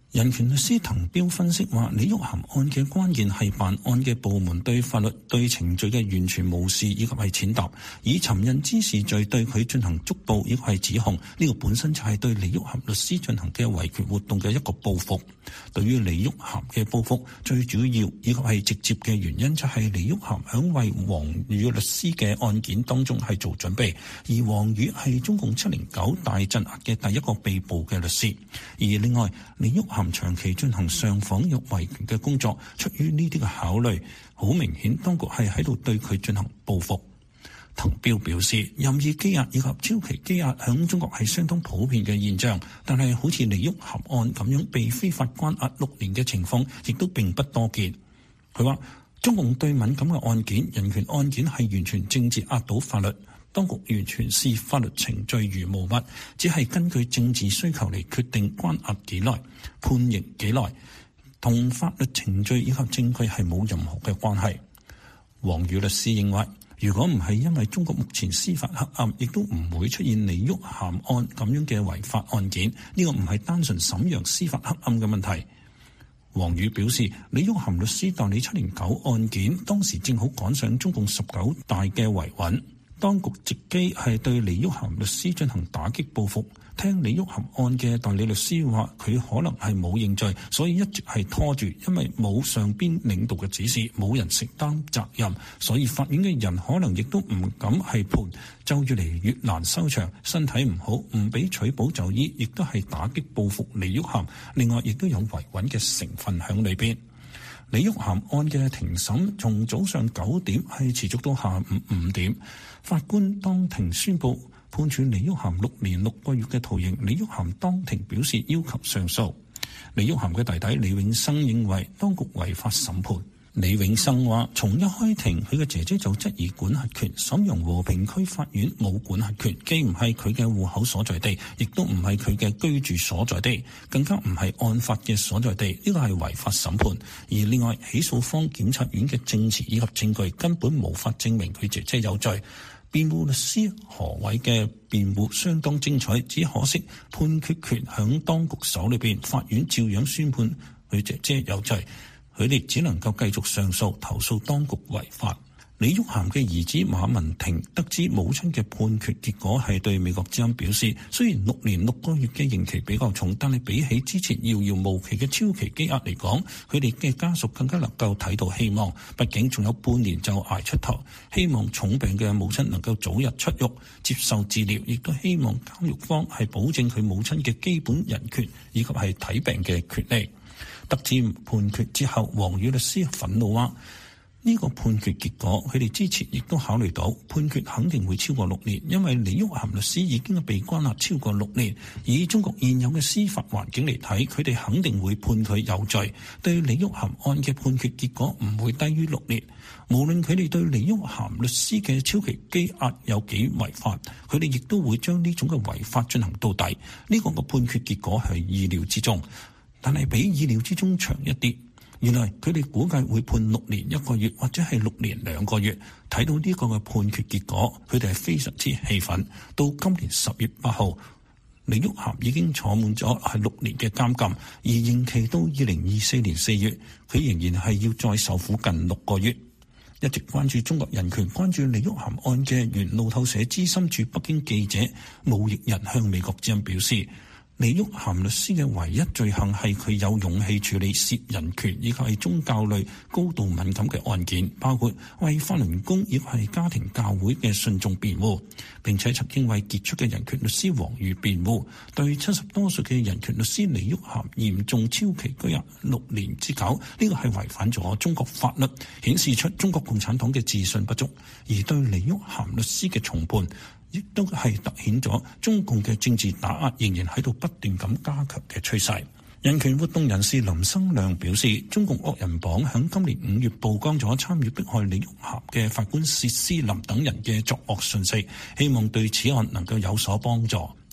人權律師滕彪分析話，李玉涵案嘅關鍵係辦案嘅部門對法律對程序嘅完全無視以及係踐踏，以尋釁滋事罪對佢進行捉捕以及係指控，呢個本身就係對李玉涵律師進行嘅維權活動嘅一個報復。對於李玉涵嘅報復，最主要以及係直接嘅原因就係李玉涵響為王宇律師嘅案件當中係做準備，而王宇係中共709大鎮壓嘅第一個被捕嘅律師。而另外，李玉涵長期進行上訪與維權嘅工作，出於呢啲嘅考慮，好明顯當局係喺度對佢進行報復。滕彪表示，任意羈押以及超期羈押響中國係相當普遍嘅現象，但係好似李玉涵案咁樣被非法關押6年嘅情況，亦都並不多見。佢話，中共對敏感嘅案件、人權案件係完全政治壓倒法律。當局完全視法律程序如無物，只係根據政治需求嚟決定關押幾耐、判刑幾耐，同法律程序以及證據係冇任何嘅關係。王宇律師認為，如果唔係因為中國目前司法黑暗，亦都唔會出現李玉涵案咁樣嘅違法案件。呢個唔係單純瀋陽司法黑暗嘅問題。王宇表示，李玉涵律師代理709案件，當時正好趕上中共19大嘅維穩。當局藉機係對李玉涵律師進行打擊報復。聽李玉涵案嘅代理律師話，佢可能係冇認罪，所以一直係拖住，因為冇上邊領導嘅指示，冇人承擔責任，所以法院嘅人可能亦都唔敢係判，就越嚟越難收場。身體唔好，唔俾取保就醫，亦都係打擊報復李玉涵。另外，亦都有維穩嘅成分喺裏邊。李玉涵案嘅庭審從早上9點係持續到下午5點。法官當庭宣布判處李玉涵6年6個月嘅徒刑。李玉涵當庭表示要求上訴。李玉涵嘅弟弟李永生認為當局違法審判。李永生話：從一開庭，佢嘅姐姐就質疑管轄權。瀋陽和平區法院冇管轄權，既唔係佢嘅戶口所在地，亦都唔係佢嘅居住所在地，更加唔係案發嘅所在地。呢個係違法審判。而另外，起訴方檢察院嘅證詞以及證據根本無法證明佢姐姐有罪。辯護律師何偉嘅辯護相當精彩，只可惜判決權響當局手裏邊，法院照樣宣判佢姐姐有罪。佢哋只能夠繼續上訴，投訴當局違法。李玉涵嘅兒子馬文庭得知母親嘅判決結果，係對美國之音表示，雖然6年6個月嘅刑期比較重，但係比起之前遙遙無期嘅超期羈押嚟講，佢哋嘅家屬更加能夠睇到希望。畢竟仲有半年就捱出頭，希望重病嘅母親能夠早日出獄接受治療，亦都希望監獄方係保證佢母親嘅基本人權以及係睇病嘅權利。得知判決之後，王宇律師憤怒話：呢個判決結果，佢哋之前亦都考慮到判決肯定會超過6年，因為李玉涵律師已經被關押超過6年。以中國現有嘅司法環境嚟睇，佢哋肯定會判佢有罪。對李玉涵案嘅判決結果唔會低於6年。無論佢哋對李玉涵律師嘅超期羈押有幾違法，佢哋亦都會將呢種嘅違法進行到底。呢個判決結果係意料之中，但係比意料之中長一啲。原來佢哋估計會判6年1個月，或者係6年2個月。睇到呢個嘅判決結果，佢哋係非常之氣憤。到今年10月8號，李玉涵已經坐滿咗係6年嘅監禁，而刑期到2024年4月，佢仍然係要再受苦近6個月。一直關注中國人權、關注李玉涵案嘅原路透社資深駐北京記者毛奕人向美國之音表示，李玉涵律師嘅唯一罪行係佢有勇氣處理涉人權以及係宗教類高度敏感嘅案件，包括為法輪功以及係家庭教會嘅信眾辯護，並且曾經為傑出嘅人權律師王宇辯護。對70多歲嘅人權律師李玉涵嚴重超期拘押6年之久，呢個係違反咗中國法律，顯示出中國共產黨嘅自信不足。而對李玉涵律師嘅重判，亦都係突顯咗中共嘅政治打壓仍然喺度不斷咁加強嘅趨勢。人權活動人士林生亮表示，中共惡人榜響今年5月曝光咗參與迫害李玉涵嘅法官薛詩林等人嘅作惡訊息，希望對此案能夠有所幫助。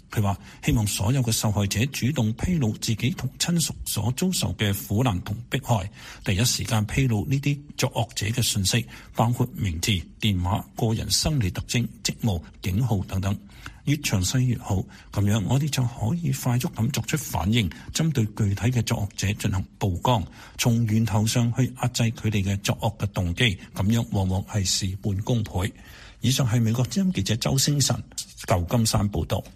佢話希望所有嘅受害者主動披露自己同親屬所遭受嘅苦難同迫害，第一時間披露呢啲作惡者嘅信息，包括名字、電話、個人生理特徵、職務、警號等等，越詳細越好。咁樣我哋就可以快速咁作出反應，針對具體嘅作惡者進行曝光，從源頭上去壓制佢哋嘅作惡嘅動機，咁樣往往係事半功倍。以上係美國之音記者周星辰舊金山報道。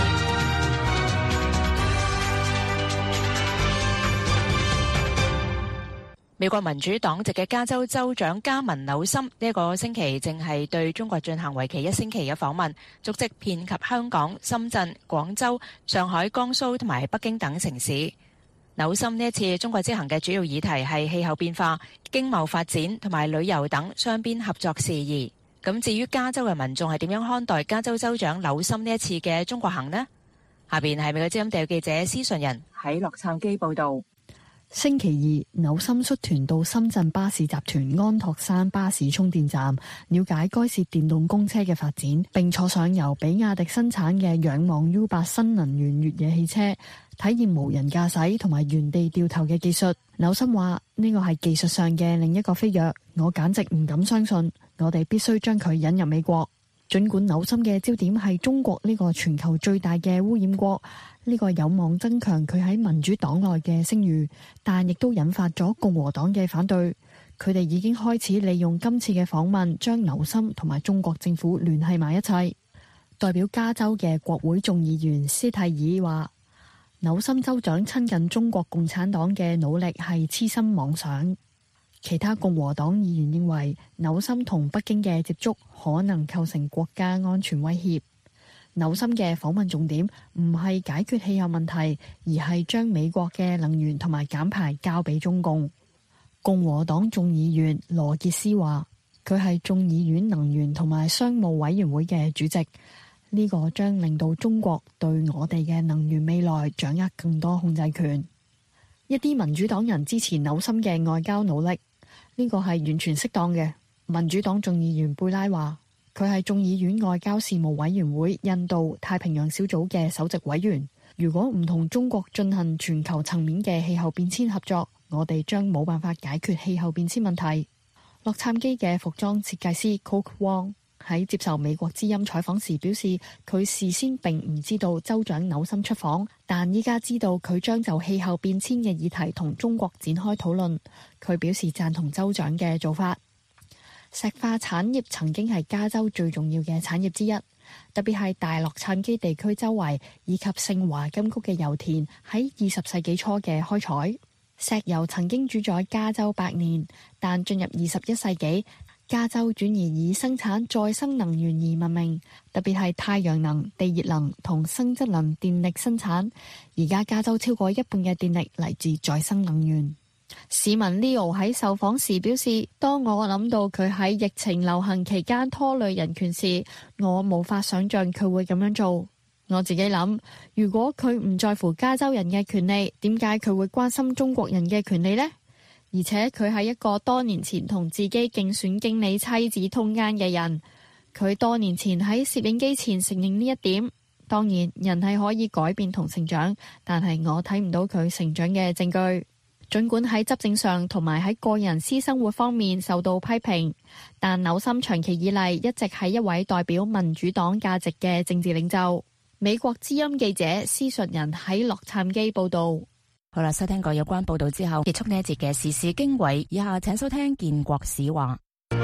美國民主黨籍嘅加州州長加文紐森呢個星期正係對中國進行為期1星期嘅訪問，足跡遍及香港、深圳、廣州、上海、江蘇同埋北京等城市。紐森呢一次中國之行嘅主要議題係氣候變化、經貿發展同埋旅遊等雙邊合作事宜。咁至於加州嘅民眾係點樣看待加州州長紐森呢一次嘅中國行呢？下邊係美國之音地記者施順仁喺洛杉磯報道。 星期二，紐森率團到深圳巴士集團安托山巴士充電站，了解該涉電動公車嘅發展，並坐上由比亞迪生產嘅仰望 U8 新能源越野汽車，體驗無人駕駛同埋原地掉頭嘅技術。紐森話：呢個係技術上嘅另一個飛躍，我簡直唔敢相信，我哋必須將佢引入美國。儘管紐森嘅焦點係中國呢個全球最大嘅污染國，呢個有望增強佢喺民主黨內嘅聲譽，但亦都引發咗共和黨嘅反對。佢哋已經開始利用今次嘅訪問，將紐森同埋中國政府聯繫埋一齊。代表加州嘅國會眾議員斯蒂爾話：紐森州長親近中國共產黨嘅努力係痴心妄想。其他共和黨議員認為紐森同北京嘅接觸可能構成國家安全威脅。紐森嘅訪問重點唔係解決氣候問題，而係將美國嘅能源同埋減排交俾中共。共和黨眾議員羅傑斯話：佢係眾議院能源同埋商務委員會嘅主席，呢個將令到中國對我哋嘅能源未來掌握更多控制權。一啲民主黨人支持紐森嘅外交努力，呢個係完全適當嘅。民主黨眾議員貝拉話：佢係眾議院外交事務委員會印度太平洋小組嘅首席委員。如果唔同中國進行全球層面嘅氣候變遷合作，我哋將冇辦法解決氣候變遷問題。洛杉磯嘅服裝設計師 Coke Wong 喺接受美國之音採訪時表示，佢事先並唔知道州長紐森出訪，但依家知道佢將就氣候變遷嘅議題同中國展開討論。佢表示贊同州長嘅做法。石化產業曾經係加州最重要嘅產業之一，特別係大洛杉磯地區周圍以及聖華金谷嘅油田喺20世紀初嘅開採。石油曾經主宰加州100年，但進入21世紀，加州轉移以生產再生能源而聞名，特別係太陽能、地熱能同生質能電力生產。而家加州超過一半嘅電力嚟自再生能源。市民 Leo 喺受訪時表示：當我諗到佢喺疫情流行期間拖累人權時，我無法想象佢會咁樣做。我自己諗，如果佢唔在乎加州人嘅權利，點解佢會關心中國人嘅權利呢？而且佢係一個多年前同自己競選經理妻子通姦嘅人，佢多年前喺攝影機前承認呢一點。當然，人係可以改變同成長，但係我睇唔到佢成長嘅證據。儘管喺執政上同埋喺個人私生活方面受到批評，但紐森長期以嚟一直係一位代表民主黨價值嘅政治領袖。美國之音記者施順仁喺洛杉磯報道。 好啦，收聽過有關報道之後，結束呢一節嘅時事經緯。以下請收聽建國史話。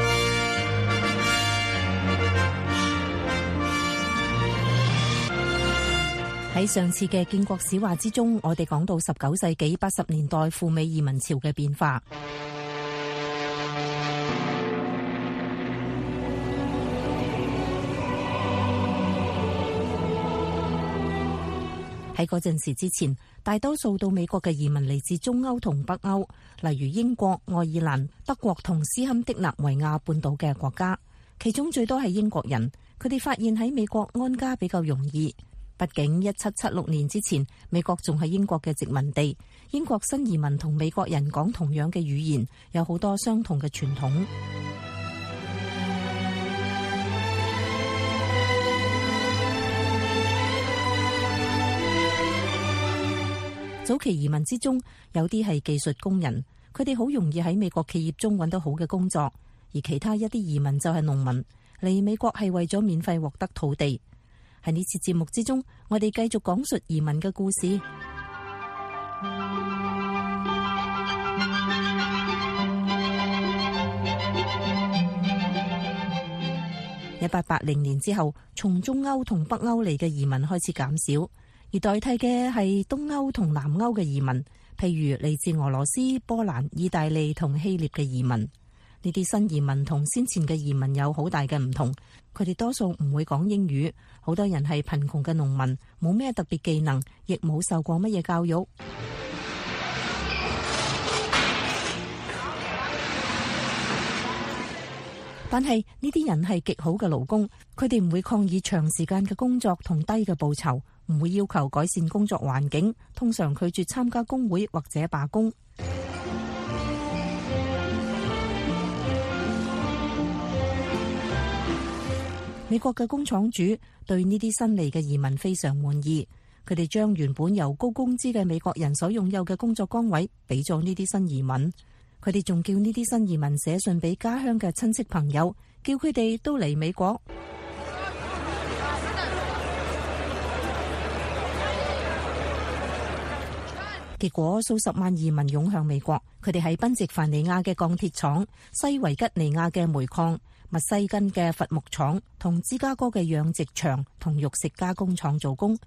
喺上次嘅建國史話之中，我哋講到19世紀80年代赴美移民潮嘅變化。喺嗰陣時之前，大多數到美國嘅移民嚟自中歐同北歐，例如英國、愛爾蘭、德國同斯堪的納維亞半島嘅國家，其中最多係英國人。佢哋發現喺美國安家比較容易。畢竟1776年之前，美國仲係英國嘅殖民地，英國新移民同美國人講同樣嘅語言，有好多相同嘅傳統。 早期移民之中，有啲係技術工人，佢哋好容易喺美國企業中揾到好嘅工作；而其他一啲移民就係農民，嚟美國係為咗免費獲得土地。喺呢次節目之中，我哋繼續講述移民嘅故事。1880年之後，從中歐同北歐嚟嘅移民開始減少，而代替嘅係東歐同南歐嘅移民，譬如嚟自俄羅斯、波蘭、意大利同希臘嘅移民。呢啲新移民同先前嘅移民有好大嘅唔同，佢哋多數唔會講英語，好多人係貧窮嘅農民，冇咩特別技能，亦冇受過乜嘢教育。但係呢啲人係極好嘅勞工，佢哋唔會抗議長時間嘅工作同低嘅報酬，唔會要求改善工作環境，通常拒絕參加工會或者罷工。美國嘅工廠主對呢啲新嚟嘅移民非常滿意，佢哋將原本由高工資嘅美國人所擁有嘅工作崗位俾咗呢啲新移民。佢哋仲叫呢啲新移民寫信俾家鄉嘅親戚朋友，叫佢哋都嚟美國。結果數十萬移民湧向美國，佢哋喺賓夕凡尼亞嘅鋼鐵廠、西維吉尼亞嘅煤礦、密西根嘅伐木廠同芝加哥嘅養殖場同肉食加工廠做工。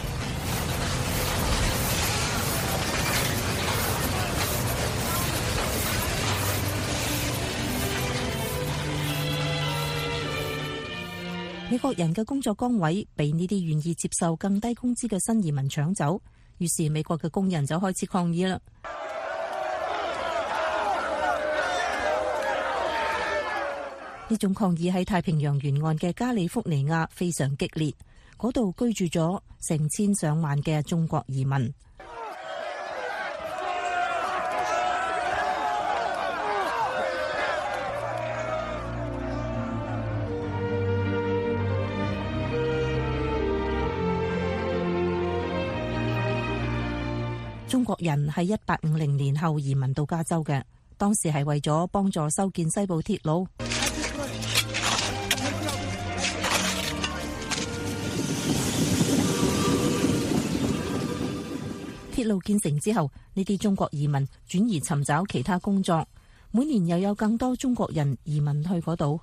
美國人嘅工作崗位被呢啲願意接受更低工資嘅新移民搶走，於是美國嘅工人就開始抗議啦。呢種抗議喺太平洋沿岸嘅加利福尼亞非常激烈，嗰度居住咗成千上萬嘅中國移民。中國人喺1850年後移民到加州嘅，當時係為咗幫助修建西部鐵路。鐵路建成之後，呢啲中國移民轉而尋找其他工作，每年又有更多中國人移民去嗰度。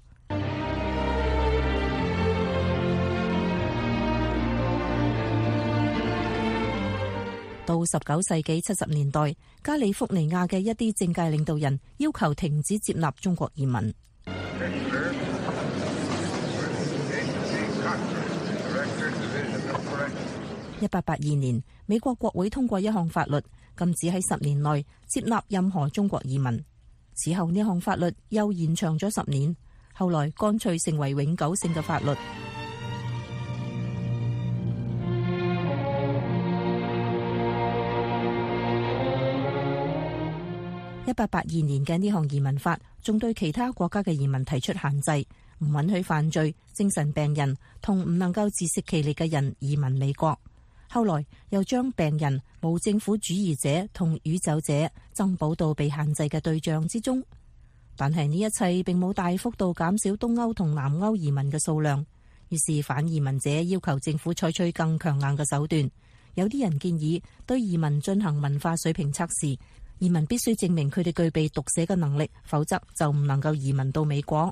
到19世紀70年代，加利福尼亞嘅一啲政界領導人要求停止接納中國移民。1882年，美國國會通過一項法律，禁止喺10年內接納任何中國移民。此後呢項法律又延長咗10年，後來乾脆成為永久性嘅法律。1882年嘅呢項移民法仲對其他國家嘅移民提出限制，唔允許犯罪、精神病人同唔能夠自食其力嘅人移民美國。後來又將病人、無政府主義者同酗酒者增補到被限制嘅對象之中。但係呢一切並冇大幅度減少東歐同南歐移民嘅數量，於是反移民者要求政府採取更強硬嘅手段。有啲人建議對移民進行文化水平測試。移民必須證明佢哋具備讀寫嘅能力，否則就唔能夠移民到美國。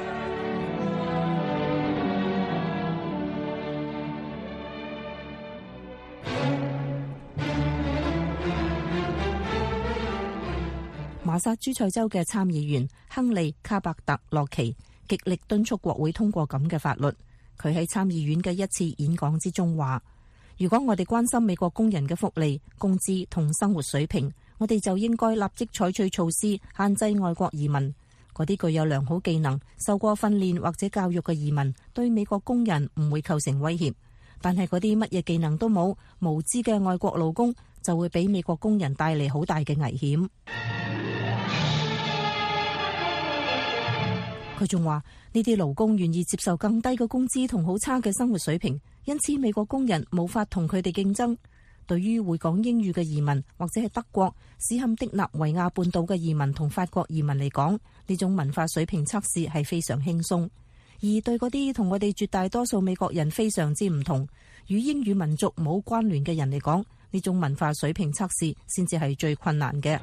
馬薩諸塞州嘅參議員亨利·卡伯特洛奇極力敦促國會通過咁嘅法律。佢喺參議院嘅一次演講之中話：如果我哋關心美國工人嘅福利、工資同生活水平，我哋就應該立即採取措施，限制外國移民。嗰啲具有良好技能、受過訓練或者教育嘅移民，對美國工人唔會構成威脅。但係嗰啲乜嘢技能都冇、無知嘅外國勞工，就會俾美國工人帶嚟好大嘅危險。佢仲話：呢啲勞工願意接受更低嘅工資同好差嘅生活水平，因此美國工人無法同佢哋競爭。 對於會講英語嘅移民或者係德國、斯堪的納維亞半島嘅移民同法國移民嚟講，呢種文化水平測試係非常輕鬆。而對嗰啲同我哋絕大多數美國人非常之唔同，與英語民族冇關聯嘅人嚟講，呢種文化水平測試先至係最困難嘅。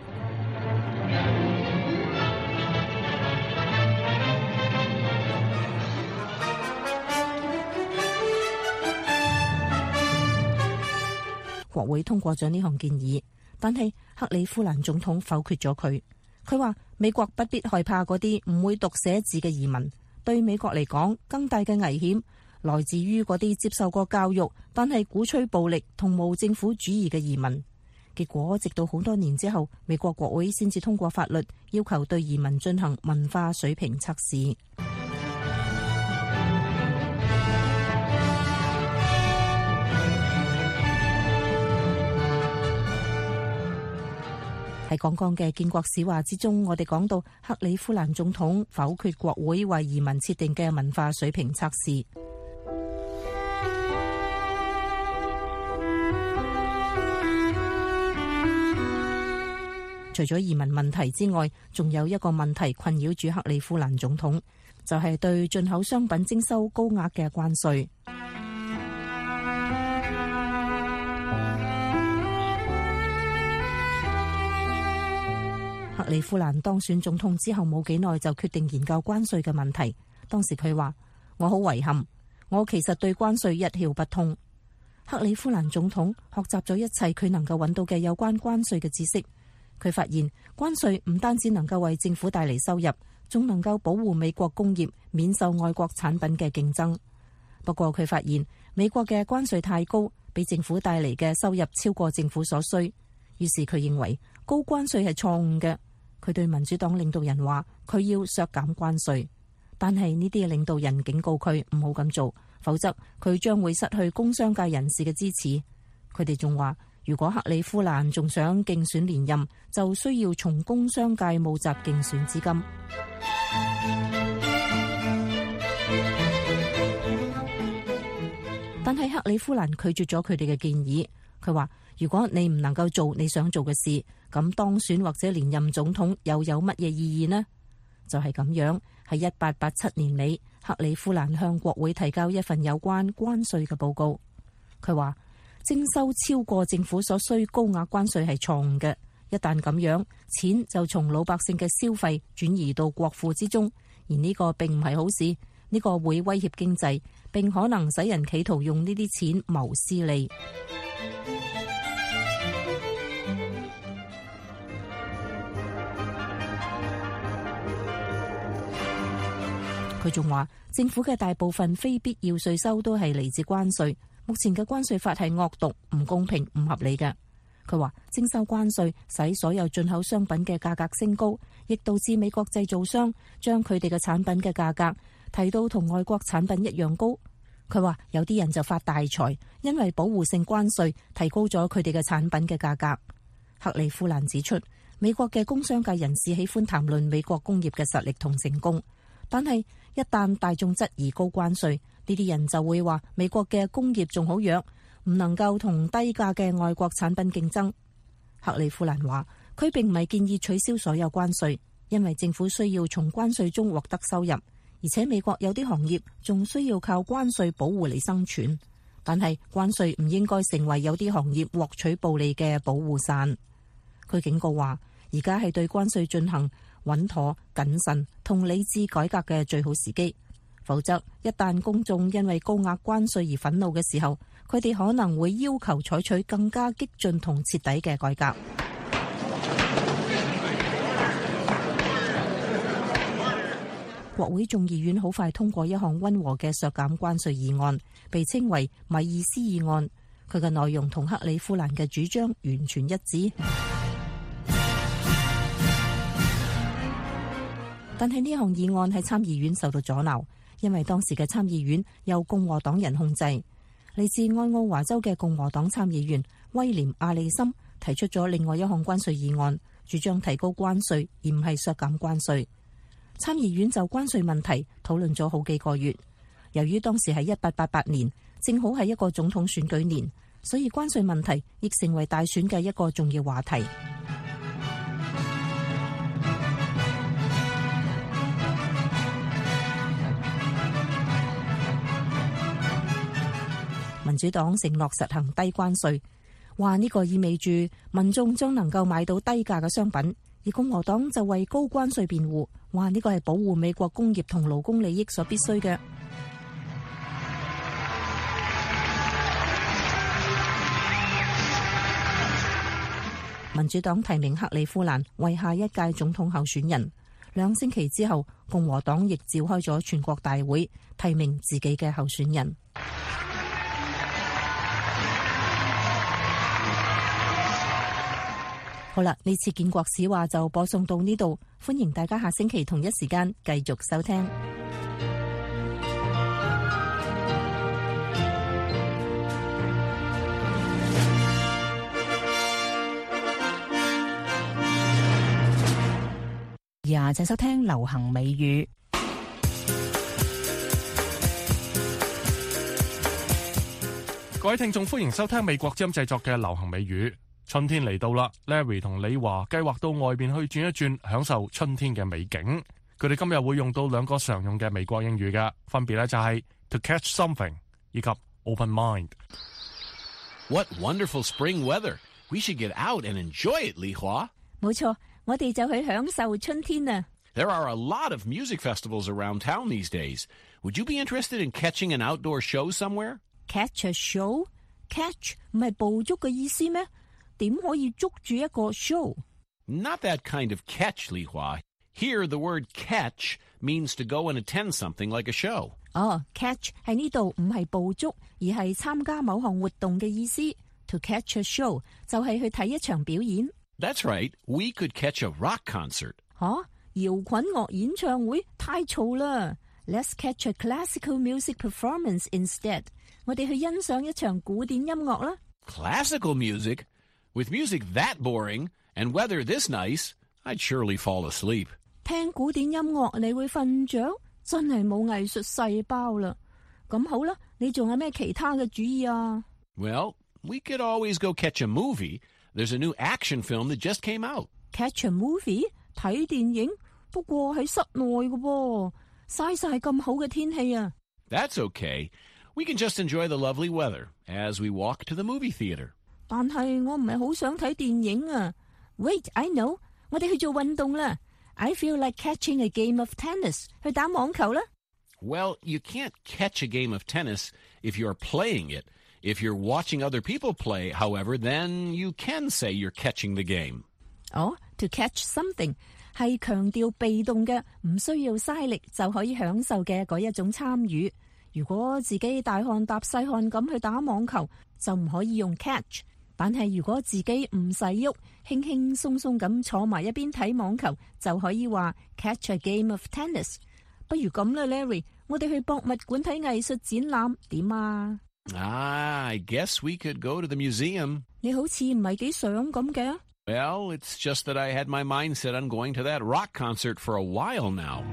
國會通過咗呢項建議，但係克里夫蘭總統否決咗佢。佢話美國不必害怕嗰啲唔會讀寫字嘅移民，對美國嚟講更大嘅危險來自於嗰啲接受過教育但係鼓吹暴力同無政府主義嘅移民。結果直到好多年之後，美國國會先至通過法律，要求對移民進行文化水平測試。喺剛剛嘅建國史話之中，我哋講到克里夫蘭總統否決國會為移民設定嘅文化水平測試。除咗移民問題之外，仲有一個問題困擾住克里夫蘭總統，就係對進口商品徵收高額嘅關稅。克里夫蘭當選總統之後冇幾耐就決定研究關稅嘅問題。當時佢話：我好遺憾，我其實對關稅一竅不通。克里夫蘭總統學習咗一切佢能夠揾到嘅有關關稅嘅知識。佢發現關稅唔單止能夠為政府帶嚟收入，仲能夠保護美國工業免受外國產品嘅競爭。不過佢發現美國嘅關稅太高，俾政府帶嚟嘅收入超過政府所需。於是佢認為高關稅係錯誤嘅。佢對民主黨領導人話：佢要削減關稅。但係呢啲領導人警告佢唔好咁做，否則佢將會失去工商界人士嘅支持。佢哋仲話，如果克里夫蘭仲想競選連任，就需要從工商界募集競選資金。但係克里夫蘭拒絕咗佢哋嘅建議。佢話：如果你唔能夠做你想做嘅事，咁當選或者連任總統又有乜嘢意義呢？就係咁樣，喺1887年尾，克里夫蘭向國會提交一份有關關稅嘅報告。佢話：徵收超過政府所需高額關稅係錯誤嘅。一旦咁樣，錢就從老百姓嘅消費轉移到國庫之中，而呢個並唔係好事。呢個會威脅經濟，並可能使人企圖用呢啲錢謀私利。佢仲話，政府嘅大部分非必要稅收都係嚟自關稅。目前嘅關稅法係惡毒、唔公平、唔合理嘅。佢話徵收關稅使所有進口商品嘅價格升高，亦導致美國製造商將佢哋嘅產品嘅價格提到同外國產品一樣高。佢話有啲人就發大財，因為保護性關稅提高咗佢哋嘅產品嘅價格。克里夫蘭指出，美國嘅工商界人士喜歡談論美國工業嘅實力同成功，但係一旦大眾質疑高關稅，呢啲人就會話美國嘅工業仲好弱，唔能夠同低價嘅外國產品競爭。克里夫蘭話，佢並唔係建議取消所有關稅，因為政府需要從關稅中獲得收入，而且美國有啲行業仲需要靠關稅保護嚟生存。但係關稅唔應該成為有啲行業獲取暴利嘅保護傘。佢警告話，而家係對關稅進行穩妥、謹慎同理智改革嘅最好時機，否則一旦公眾因為高額關稅而憤怒嘅時候，佢哋可能會要求採取更加激進同徹底嘅改革。國會眾議院好快通過一項溫和嘅削減關稅議案，被稱為米爾斯議案。佢嘅內容同克里夫蘭嘅主張完全一致。但係呢項議案喺參議院受到阻撓，因為當時嘅參議院由共和黨人控制。嚟自愛奧華州嘅共和黨參議員威廉·阿里森提出咗另外一項關稅議案，主張提高關稅而唔係削減關稅。參議院就關稅問題討論咗好幾個月。由於當時係1888年，正好係一個總統選舉年， 所以關稅問題亦成為大選嘅一個重要話題。民主黨承諾實行低關稅，話呢個意味住民眾將能夠買到低價嘅商品，而共和黨就為高關稅辯護，話呢個係保護美國工業同勞工利益所必須嘅。民主黨提名克里夫蘭為下一屆總統候選人，2星期之後，共和黨亦召開咗全國大會，提名自己嘅候選人。好啦，呢次建國史話就播送到呢度，歡迎大家下星期同一時間繼續收聽。 請收聽流行美語。 各位聽眾，歡迎收聽美國之音製作嘅流行美語。春天嚟到啦 ，Larry 同李華計劃到外邊去轉一轉，享受春天嘅美景。佢哋今日會用到2個常用嘅美國英語嘅，分別咧就係 to catch something 以及 open mind。 What wonderful spring weather! We should get out and enjoy it, 李華。 冇錯，我哋就去享受春天啊。 There are a lot of music festivals around town these days. Would you be interested in catching an outdoor show somewhere? Catch a show? Catch 唔係捕捉嘅意思咩？點可以捉住一個 show? Not that kind of catch, 李華。Here, the word catch means to go and attend something like a show. Catch 喺呢度唔係捕捉，而係參加某項活動嘅意思。To catch a show 就係去睇一場表演。 That's right. We could catch a rock concert. 搖滾樂演唱會太嘈啦。Let's catch a classical music performance instead. 我哋去欣賞一場古典音樂啦。 Classical music? With music that boring and weather this nice, I'd surely fall asleep. 聽古典音樂你會瞓着，真係冇藝術細胞啦。咁好啦，你仲有咩其他嘅主意啊？ Well, we could always go catch a movie. There's a new action film that just came out. Catch a movie? 睇電影？不過喺室內嘅噃，曬晒咁好嘅天氣啊。 That's okay. We can just enjoy the lovely weather as we walk to the movie theater. 但係我唔係好想睇電影啊。Wait, I know. 我哋去做運動啦。I feel like catching a game of tennis. 去打網球啦。 Well, you can't catch a game of tennis if you're playing it. If you're watching other people play, however, then you can say you're catching the game. To catch something 係強調被動嘅，唔需要嘥力就可以享受嘅嗰一種參與。如果自己大汗搭細汗咁去打網球，就唔可以用 catch。但係如果自己唔使喐，輕輕鬆鬆咁坐埋一邊睇網球，就可以話 catch a game of tennis。不如咁啦 ，Larry， 我哋去博物館睇藝術展覽點啊？ I guess we could go to the museum. 你好似唔係幾想咁嘅。 Well, it's just that I had my mind set on going to that rock concert for a while now.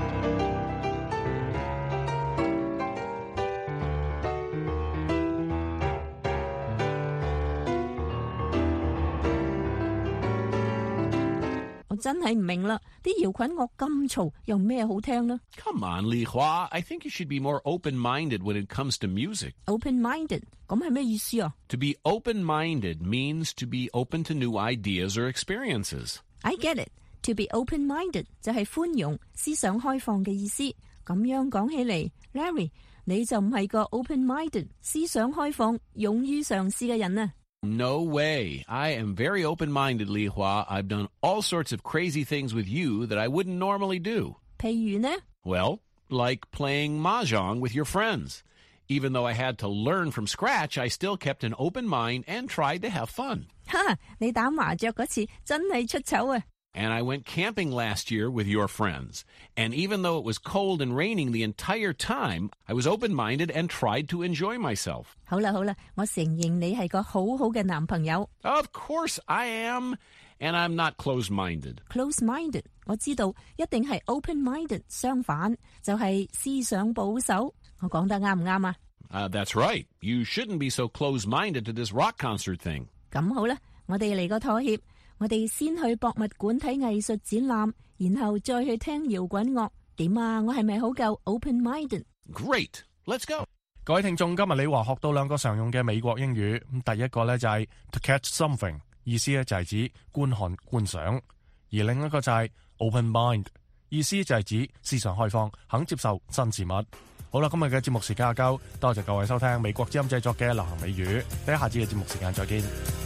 我真係唔明啦，啲搖滾樂咁嘈，有咩好聽呢？ Come on, Li Hua. I think you should be more open-minded when it comes to music. Open-minded? 咁係咩意思啊？ To be open-minded means to be open to new ideas or experiences. I get it. To be open-minded 就係寬容、思想開放嘅意思。咁樣講起嚟 ，Larry， 你就唔係個 open-minded、思想開放、勇於嘗試嘅人啊！ No way. I am very open-minded, Li Hua. I've done all sorts of crazy things with you that I wouldn't normally do. 譬如呢？ Well, like playing mahjong with your friends. Even though I had to learn from scratch, I still kept an open mind and tried to have fun. 你打麻雀嗰次真係出醜啊！ And I went camping last year with your friends. And even though it was cold and raining the entire time, I was open-minded and tried to enjoy myself. 好啦，我承認你係個好好嘅男朋友。 Of course I am. And I'm not closed-minded. Closed-minded 我知道一定係 open-minded 相反，就係思想保守。我講得啱唔啱啊？ That's right. You shouldn't be so close-minded to this rock concert thing. 咁好啦，我哋嚟個妥協，我哋先去博物館睇藝術展覽，然後再去聽搖滾樂。點啊？我係咪好夠 open-minded？ Great. Let's go. 各位聽眾，今日李華學到兩個常用嘅美國英語。第一個呢就係 to catch something， 意思呢就係指觀看觀賞；而另一個就係 open mind， 意思就係指思想開放，肯接受新事物。好啦，今日嘅節目時間夠，多謝各位收聽美國之音製作嘅流行美語。喺下次嘅節目時間再見。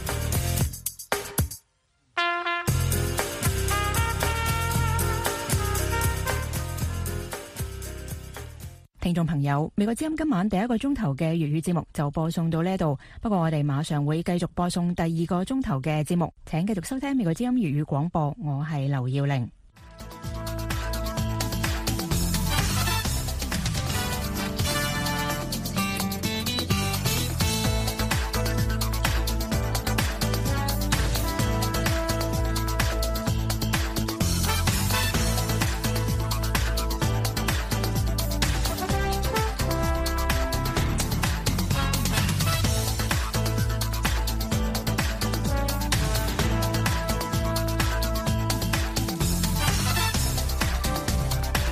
聽眾朋友，美國之音今晚第一個鐘頭嘅粵語節目就播送到呢度，不過我哋馬上會繼續播送第二個鐘頭嘅節目，請繼續收聽美國之音粵語廣播，我係劉耀玲。